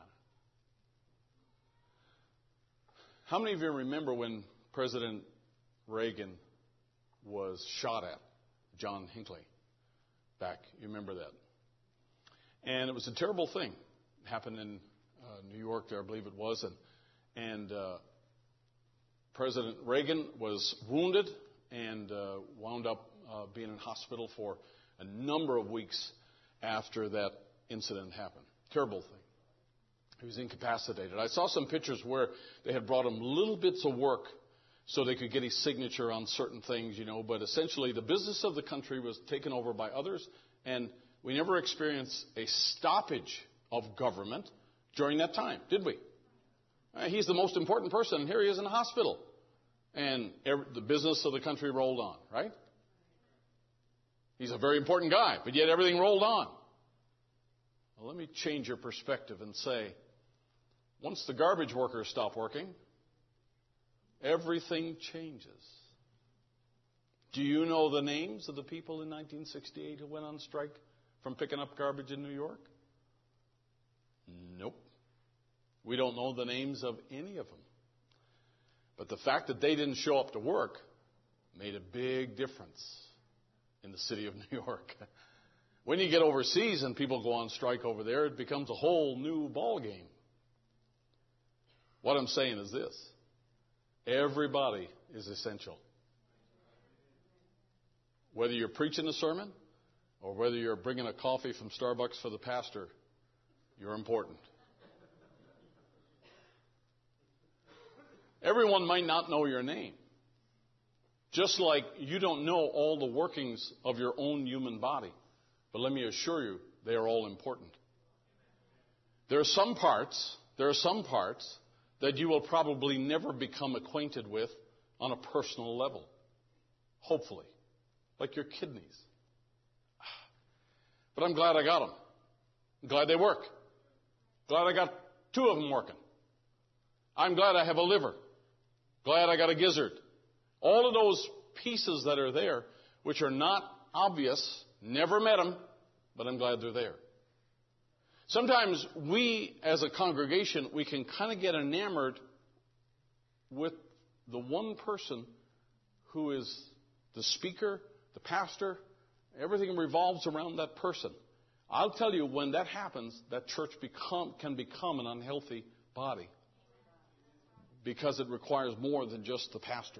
How many of you remember when President Reagan was shot at, John Hinckley, back? You remember that? And it was a terrible thing. It happened in uh, New York there, I believe it was. And, and uh, President Reagan was wounded and uh, wound up uh, being in hospital for a number of weeks after that incident happened. Terrible thing. He was incapacitated. I saw some pictures where they had brought him little bits of work so they could get his signature on certain things, you know. But essentially, the business of the country was taken over by others, and we never experienced a stoppage of government during that time, did we? Uh, he's the most important person, and here he is in a hospital. And every, the business of the country rolled on, right? He's a very important guy, but yet everything rolled on. Well, let me change your perspective and say, once the garbage workers stop working, everything changes. Do you know the names of the people in nineteen sixty-eight who went on strike from picking up garbage in New York? Nope. We don't know the names of any of them. But the fact that they didn't show up to work made a big difference in the city of New York. When you get overseas and people go on strike over there, it becomes a whole new ball game. What I'm saying is this. Everybody is essential. Whether you're preaching a sermon or whether you're bringing a coffee from Starbucks for the pastor, you're important. Everyone might not know your name. Just like you don't know all the workings of your own human body. But let me assure you, they are all important. There are some parts, there are some parts that you will probably never become acquainted with on a personal level. Hopefully. Like your kidneys. But I'm glad I got them. I'm glad they work. Glad I got two of them working. I'm glad I have a liver. Glad I got a gizzard. All of those pieces that are there, which are not obvious, never met them, but I'm glad they're there. Sometimes we, as a congregation, we can kind of get enamored with the one person who is the speaker, the pastor. Everything revolves around that person. I'll tell you, when that happens, that church become, can become an unhealthy body because it requires more than just the pastor.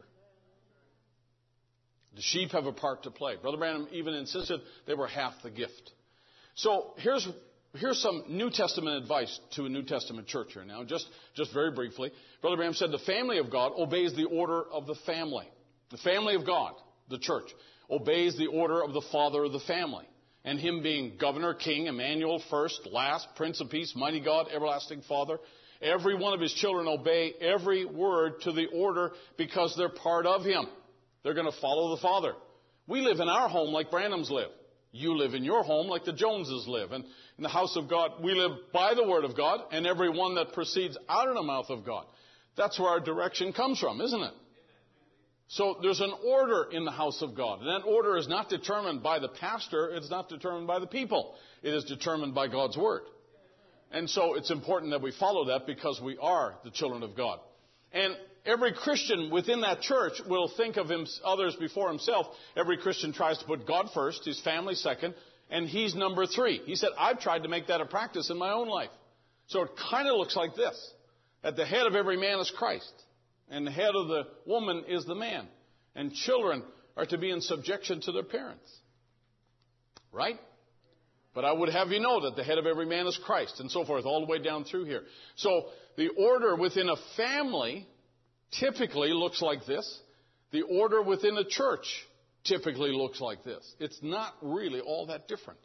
The sheep have a part to play. Brother Branham even insisted they were half the gift. So here's here's some New Testament advice to a New Testament church here now, just, just very briefly. Brother Branham said the family of God obeys the order of the family. The family of God, the church, obeys the order of the father of the family. And him being governor, king, Emmanuel, first, last, Prince of Peace, mighty God, everlasting Father. Every one of his children obey every word to the order because they're part of him. They're going to follow the Father. We live in our home like Branham's live. You live in your home like the Joneses live. And in the house of God, we live by the Word of God and every one that proceeds out of the mouth of God. That's where our direction comes from, isn't it? So there's an order in the house of God. And that order is not determined by the pastor. It's not determined by the people. It is determined by God's Word. And so it's important that we follow that because we are the children of God. And every Christian within that church will think of him, others before himself. Every Christian tries to put God first, his family second, and he's number three. He said, I've tried to make that a practice in my own life. So it kind of looks like this, that the head of every man is Christ, and the head of the woman is the man, and children are to be in subjection to their parents. Right? But I would have you know that the head of every man is Christ, and so forth, all the way down through here. So the order within a family typically looks like this. The order within a church typically looks like this. It's not really all that different.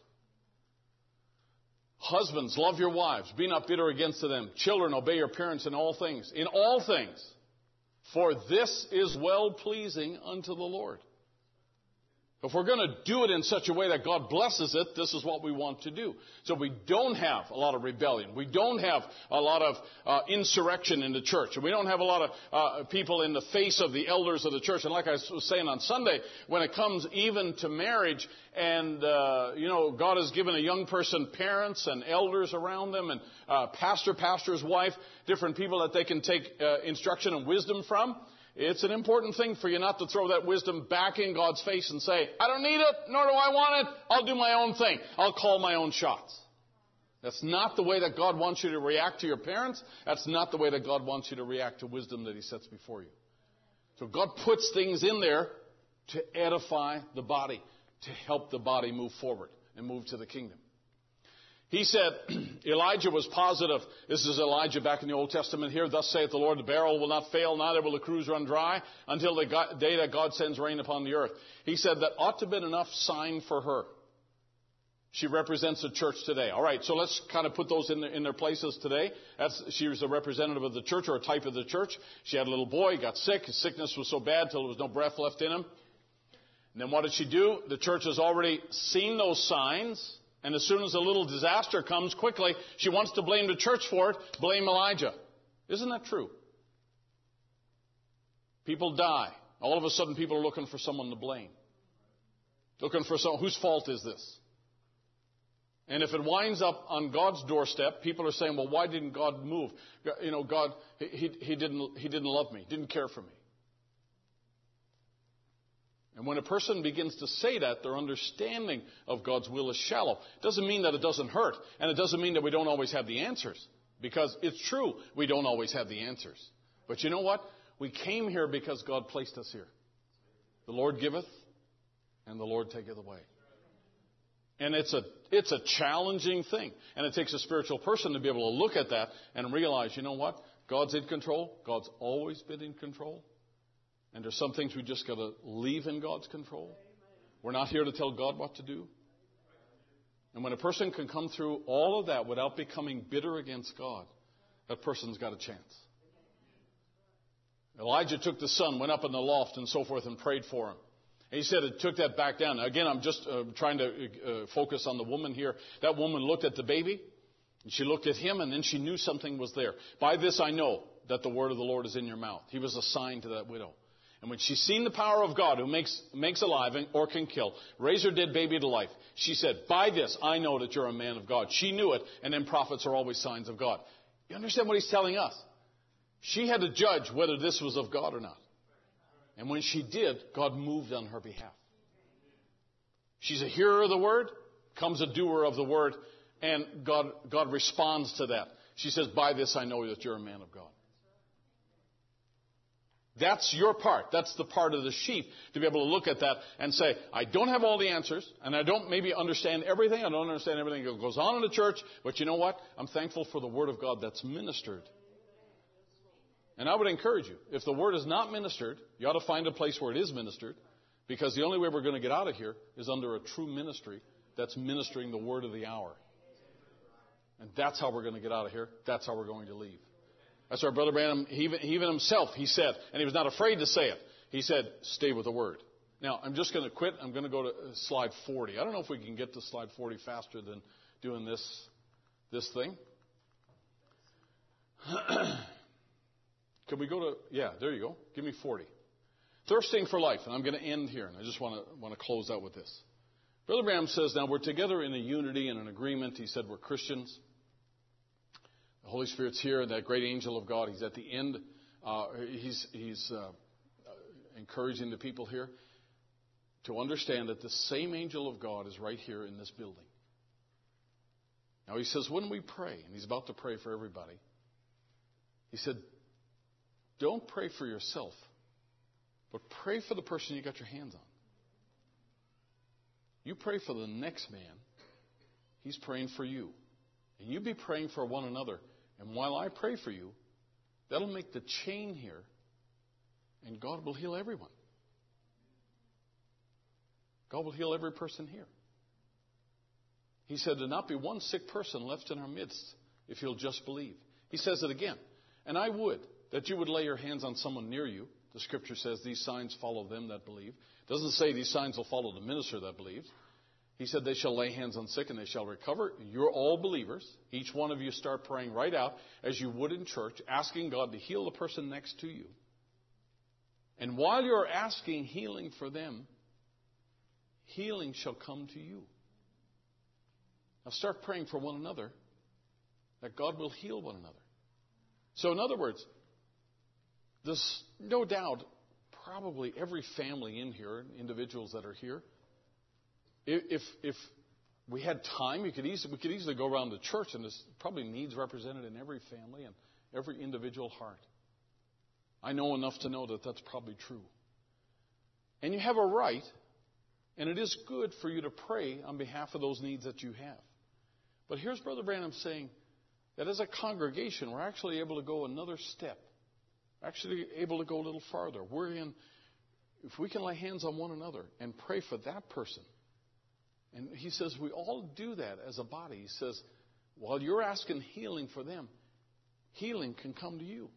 Husbands, love your wives. Be not bitter against them. Children, obey your parents in all things. In all things. For this is well-pleasing unto the Lord. If we're going to do it in such a way that God blesses it, this is what we want to do. So we don't have a lot of rebellion. We don't have a lot of uh, insurrection in the church. And we don't have a lot of uh, people in the face of the elders of the church. And like I was saying on Sunday, when it comes even to marriage, and, uh, you know, God has given a young person parents and elders around them, and uh, pastor, pastor's wife, different people that they can take uh, instruction and wisdom from. It's an important thing for you not to throw that wisdom back in God's face and say, I don't need it, nor do I want it. I'll do my own thing. I'll call my own shots. That's not the way that God wants you to react to your parents. That's not the way that God wants you to react to wisdom that He sets before you. So God puts things in there to edify the body, to help the body move forward and move to the kingdom. He said, Elijah was positive. This is Elijah back in the Old Testament here. Thus saith the Lord, the barrel will not fail, neither will the cruse run dry, until the day that God sends rain upon the earth. He said that ought to have been enough sign for her. She represents the church today. All right, so let's kind of put those in their, in their places today. That's, she was a representative of the church, or a type of the church. She had a little boy, got sick. His sickness was so bad till there was no breath left in him. And then what did she do? The church has already seen those signs. And as soon as a little disaster comes quickly, she wants to blame the church for it, blame Elijah. Isn't that true? People die. All of a sudden, people are looking for someone to blame. Looking for someone, whose fault is this? And if it winds up on God's doorstep, people are saying, well, why didn't God move? You know, God, he, he, didn't, he didn't love me, didn't care for me. And when a person begins to say that, their understanding of God's will is shallow. It doesn't mean that it doesn't hurt. And it doesn't mean that we don't always have the answers. Because it's true, we don't always have the answers. But you know what? We came here because God placed us here. The Lord giveth, and the Lord taketh away. And it's a, it's a challenging thing. And it takes a spiritual person to be able to look at that and realize, you know what? God's in control. God's always been in control. And there's some things we just got to leave in God's control. We're not here to tell God what to do. And when a person can come through all of that without becoming bitter against God, that person's got a chance. Elijah took the son, went up in the loft and so forth and prayed for him. And he said it took that back down. Now, again, I'm just uh, trying to uh, focus on the woman here. That woman looked at the baby, and she looked at him, and then she knew something was there. By this I know that the word of the Lord is in your mouth. He was a sign to that widow. And when she's seen the power of God who makes, makes alive or can kill, raise her dead baby to life, she said, by this I know that you're a man of God. She knew it, and then prophets are always signs of God. You understand what he's telling us? She had to judge whether this was of God or not. And when she did, God moved on her behalf. She's a hearer of the word, comes a doer of the word, and God, God responds to that. She says, by this I know that you're a man of God. That's your part. That's the part of the sheep to be able to look at that and say, I don't have all the answers, and I don't maybe understand everything. I don't understand everything that goes on in the church, but you know what? I'm thankful for the Word of God that's ministered. And I would encourage you, if the Word is not ministered, you ought to find a place where it is ministered, because the only way we're going to get out of here is under a true ministry that's ministering the Word of the hour. And that's how we're going to get out of here. That's how we're going to leave. That's why Brother Branham, he even, he even himself, he said, and he was not afraid to say it, he said, stay with the Word. Now, I'm just going to quit. I'm going to go to slide forty. I don't know if we can get to slide forty faster than doing this, this thing. Can we go to, yeah, there you go. Give me forty. Thirsting for life. And I'm going to end here. And I just want to want to close out with this. Brother Branham says, now we're together in a unity and an agreement. He said we're Christians. The Holy Spirit's here, that great angel of God. He's at the end. Uh, he's he's uh, encouraging the people here to understand that the same angel of God is right here in this building. Now he says, when we pray, and he's about to pray for everybody, he said, don't pray for yourself, but pray for the person you got your hands on. You pray for the next man. He's praying for you. And you be praying for one another. And while I pray for you, that'll make the chain here, and God will heal everyone. God will heal every person here. He said, there'll not be one sick person left in our midst if you'll just believe. He says it again. And I would that you would lay your hands on someone near you. The scripture says these signs follow them that believe. It doesn't say these signs will follow the minister that believes. He said they shall lay hands on sick and they shall recover. You're all believers. Each one of you start praying right out as you would in church, asking God to heal the person next to you. And while you're asking healing for them, healing shall come to you. Now start praying for one another that God will heal one another. So in other words, there's no doubt probably every family in here, individuals that are here, if if we had time, we could easily, we could easily go around the church, and there's probably needs represented in every family and every individual heart. I know enough to know that that's probably true. And you have a right, and it is good for you to pray on behalf of those needs that you have. But here's Brother Branham saying that as a congregation, we're actually able to go another step. We're actually able to go a little farther. We're in, if we can lay hands on one another and pray for that person. And he says we all do that as a body. He says, while you're asking healing for them, healing can come to you.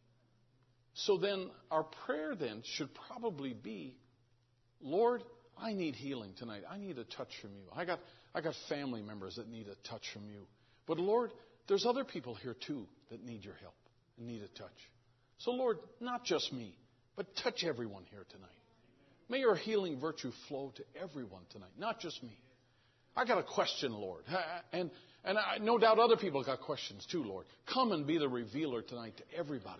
So then our prayer then should probably be, Lord, I need healing tonight. I need a touch from you. I got I got family members that need a touch from you. But Lord, there's other people here too that need your help and need a touch. So Lord, not just me, but touch everyone here tonight. May your healing virtue flow to everyone tonight, not just me. I got a question, Lord. And, and I, no doubt other people got questions too, Lord. Come and be the revealer tonight to everybody.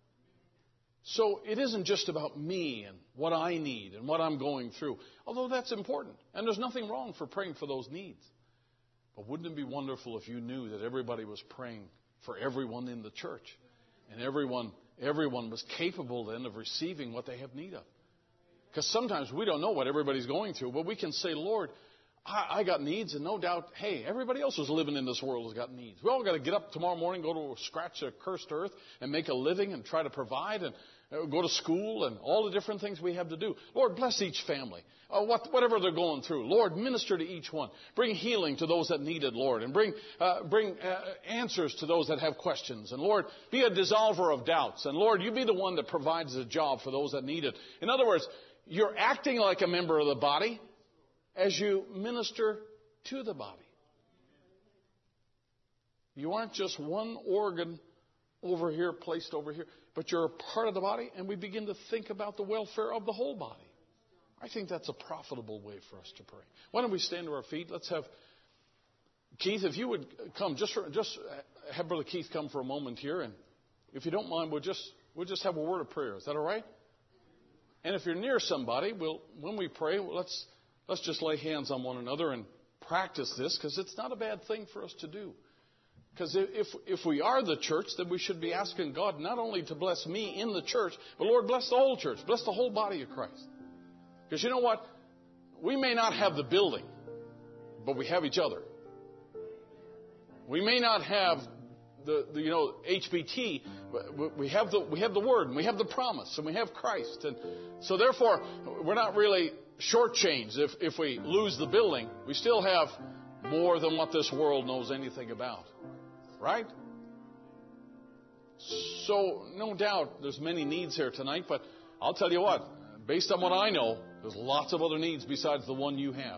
So it isn't just about me and what I need and what I'm going through, although that's important. And there's nothing wrong for praying for those needs. But wouldn't it be wonderful if you knew that everybody was praying for everyone in the church, and everyone everyone was capable then of receiving what they have need of? Because sometimes we don't know what everybody's going through, but we can say, Lord, I, I got needs, and no doubt, hey, everybody else who's living in this world has got needs. We all got to get up tomorrow morning, go to scratch a cursed earth, and make a living and try to provide and uh, go to school and all the different things we have to do. Lord, bless each family, uh, what, whatever they're going through. Lord, minister to each one. Bring healing to those that need it, Lord, and bring uh, bring uh, answers to those that have questions. And Lord, be a dissolver of doubts. And Lord, you be the one that provides a job for those that need it. In other words, you're acting like a member of the body as you minister to the body. You aren't just one organ over here, placed over here, but you're a part of the body, and we begin to think about the welfare of the whole body. I think that's a profitable way for us to pray. Why don't we stand to our feet? Let's have Keith, if you would come, just for, just have Brother Keith come for a moment here, and if you don't mind, we'll just we'll just have a word of prayer. Is that all right? And if you're near somebody, we'll, when we pray, well, let's let's just lay hands on one another and practice this, because it's not a bad thing for us to do. Because if if we are the church, then we should be asking God not only to bless me in the church, but Lord, bless the whole church, bless the whole body of Christ. Because you know what? We may not have the building, but we have each other. We may not have the, the you know H B T, but we have the we have the Word, and we have the promise, and we have Christ, and so therefore we're not really shortchanged. If if we lose the building, we still have more than what this world knows anything about, right? So no doubt there's many needs here tonight, but I'll tell you what, based on what I know, There's lots of other needs besides the one you have.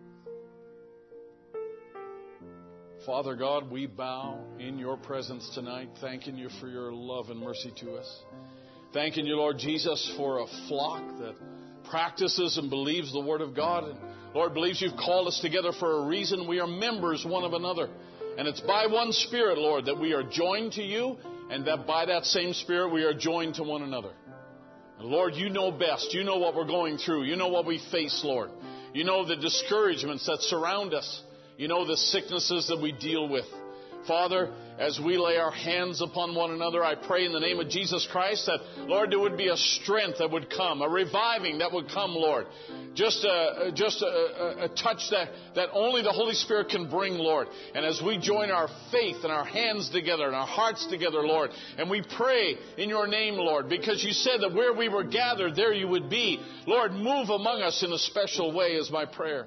Father God, we bow in your presence tonight, thanking you for your love and mercy to us. Thanking you, Lord Jesus, for a flock that practices and believes the Word of God. And Lord, believes you've called us together for a reason. We are members one of another. And it's by one Spirit, Lord, that we are joined to you, and that by that same Spirit we are joined to one another. And Lord, you know best. You know what we're going through. You know what we face, Lord. You know the discouragements that surround us. You know the sicknesses that we deal with. Father, as we lay our hands upon one another, I pray in the name of Jesus Christ that, Lord, there would be a strength that would come, a reviving that would come, Lord. Just a, just a, a, a touch that, that only the Holy Spirit can bring, Lord. And as we join our faith and our hands together and our hearts together, Lord, and we pray in your name, Lord, because you said that where we were gathered, there you would be. Lord, move among us in a special way is my prayer.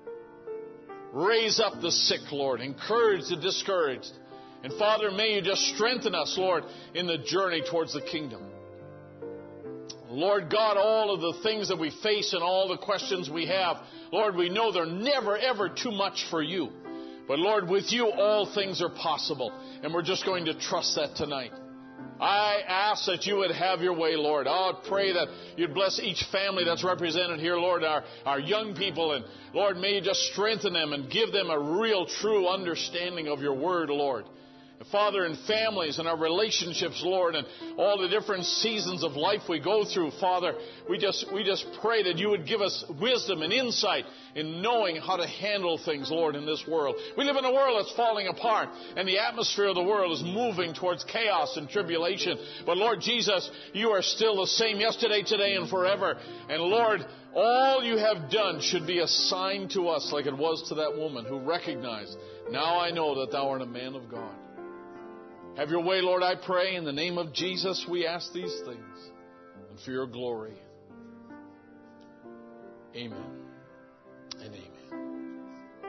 Raise up the sick, Lord. Encourage the discouraged. And Father, may you just strengthen us, Lord, in the journey towards the kingdom. Lord God, all of the things that we face and all the questions we have, Lord, we know they're never, ever too much for you. But Lord, with you, all things are possible. And we're just going to trust that tonight. I ask that you would have your way, Lord. I pray that you'd bless each family that's represented here, Lord, our, our young people. And Lord, may you just strengthen them and give them a real, true understanding of your word, Lord. And Father, in families and our relationships, Lord, and all the different seasons of life we go through, Father, we just we just pray that you would give us wisdom and insight in knowing how to handle things, Lord, in this world. We live in a world that's falling apart, and the atmosphere of the world is moving towards chaos and tribulation. But Lord Jesus, you are still the same yesterday, today, and forever. And Lord, all you have done should be a sign to us like it was to that woman who recognized, now I know that thou art a man of God. Have your way, Lord, I pray. In the name of Jesus, we ask these things. And for your glory. Amen and amen.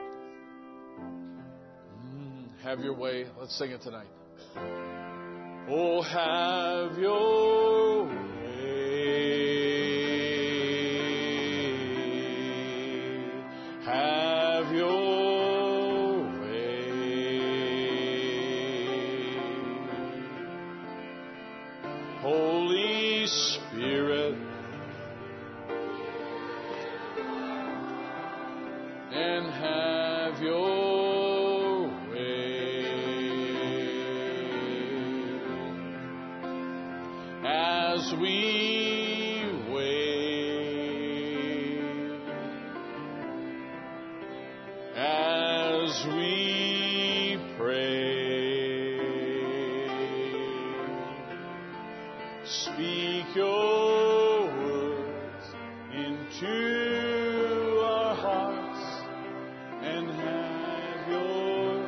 Mm, have your way. Let's sing it tonight. Oh, have your way. Have your Holy Spirit, and have your way as we wait, as we pray. Speak your words into our hearts and have your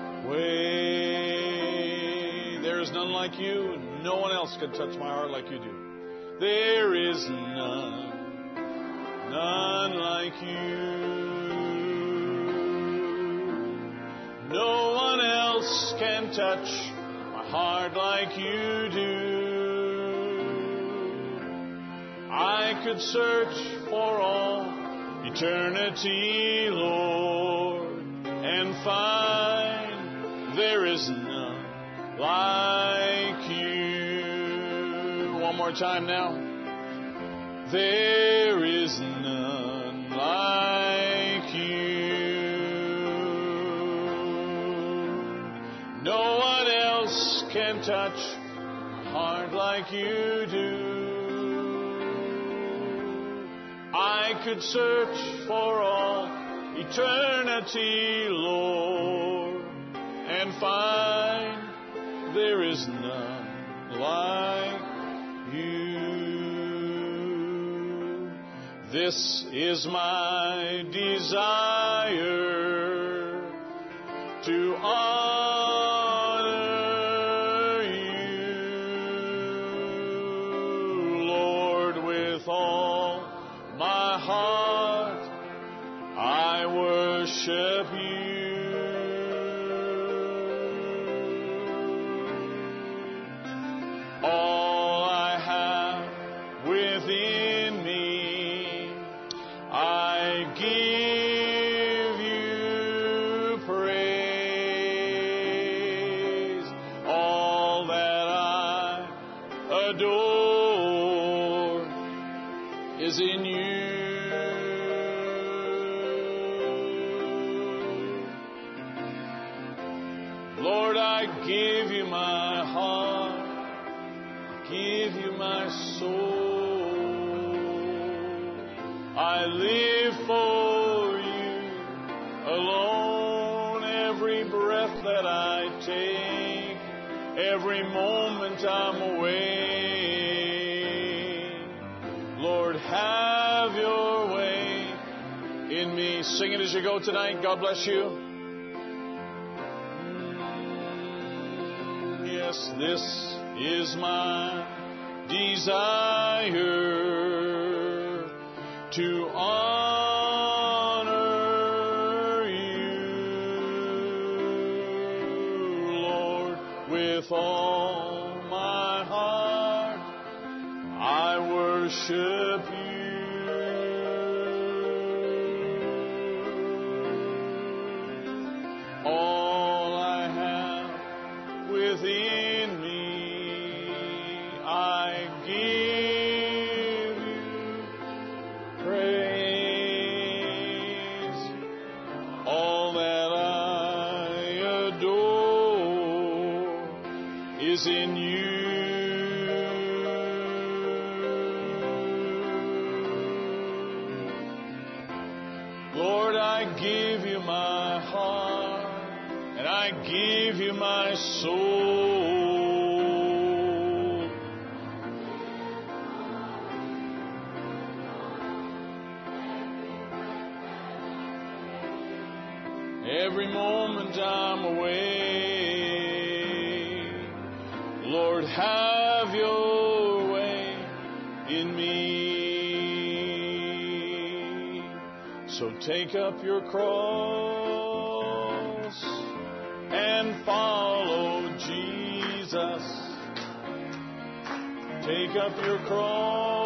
way. There is none like you. No one else can touch my heart like you do. There is none, none like you. No one else can touch my heart like you do. I could search for all eternity, Lord, and find there is none like you. One more time now. There is none like you. No one else can touch my heart like you do. I could search for all eternity, Lord, and find there is none like you. This is my desire to honor you, Lord, with all my heart, I worship you. All I have within me, give you praise. All that I adore is in you. Lord, I give you my heart, give you my soul. I live for you alone. Every breath that I take, every moment I'm away. Lord, have your way in me. Sing it as you go tonight. God bless you. Yes, this is my desire, to honor you, Lord, with all my heart. I worship you. All I have within me, I give you praise. All that I adore is in you. Lord, I give you my heart, and I give you my soul. Every moment I'm away. Lord, have your way in me. So take up your cross and follow Jesus. Take up your cross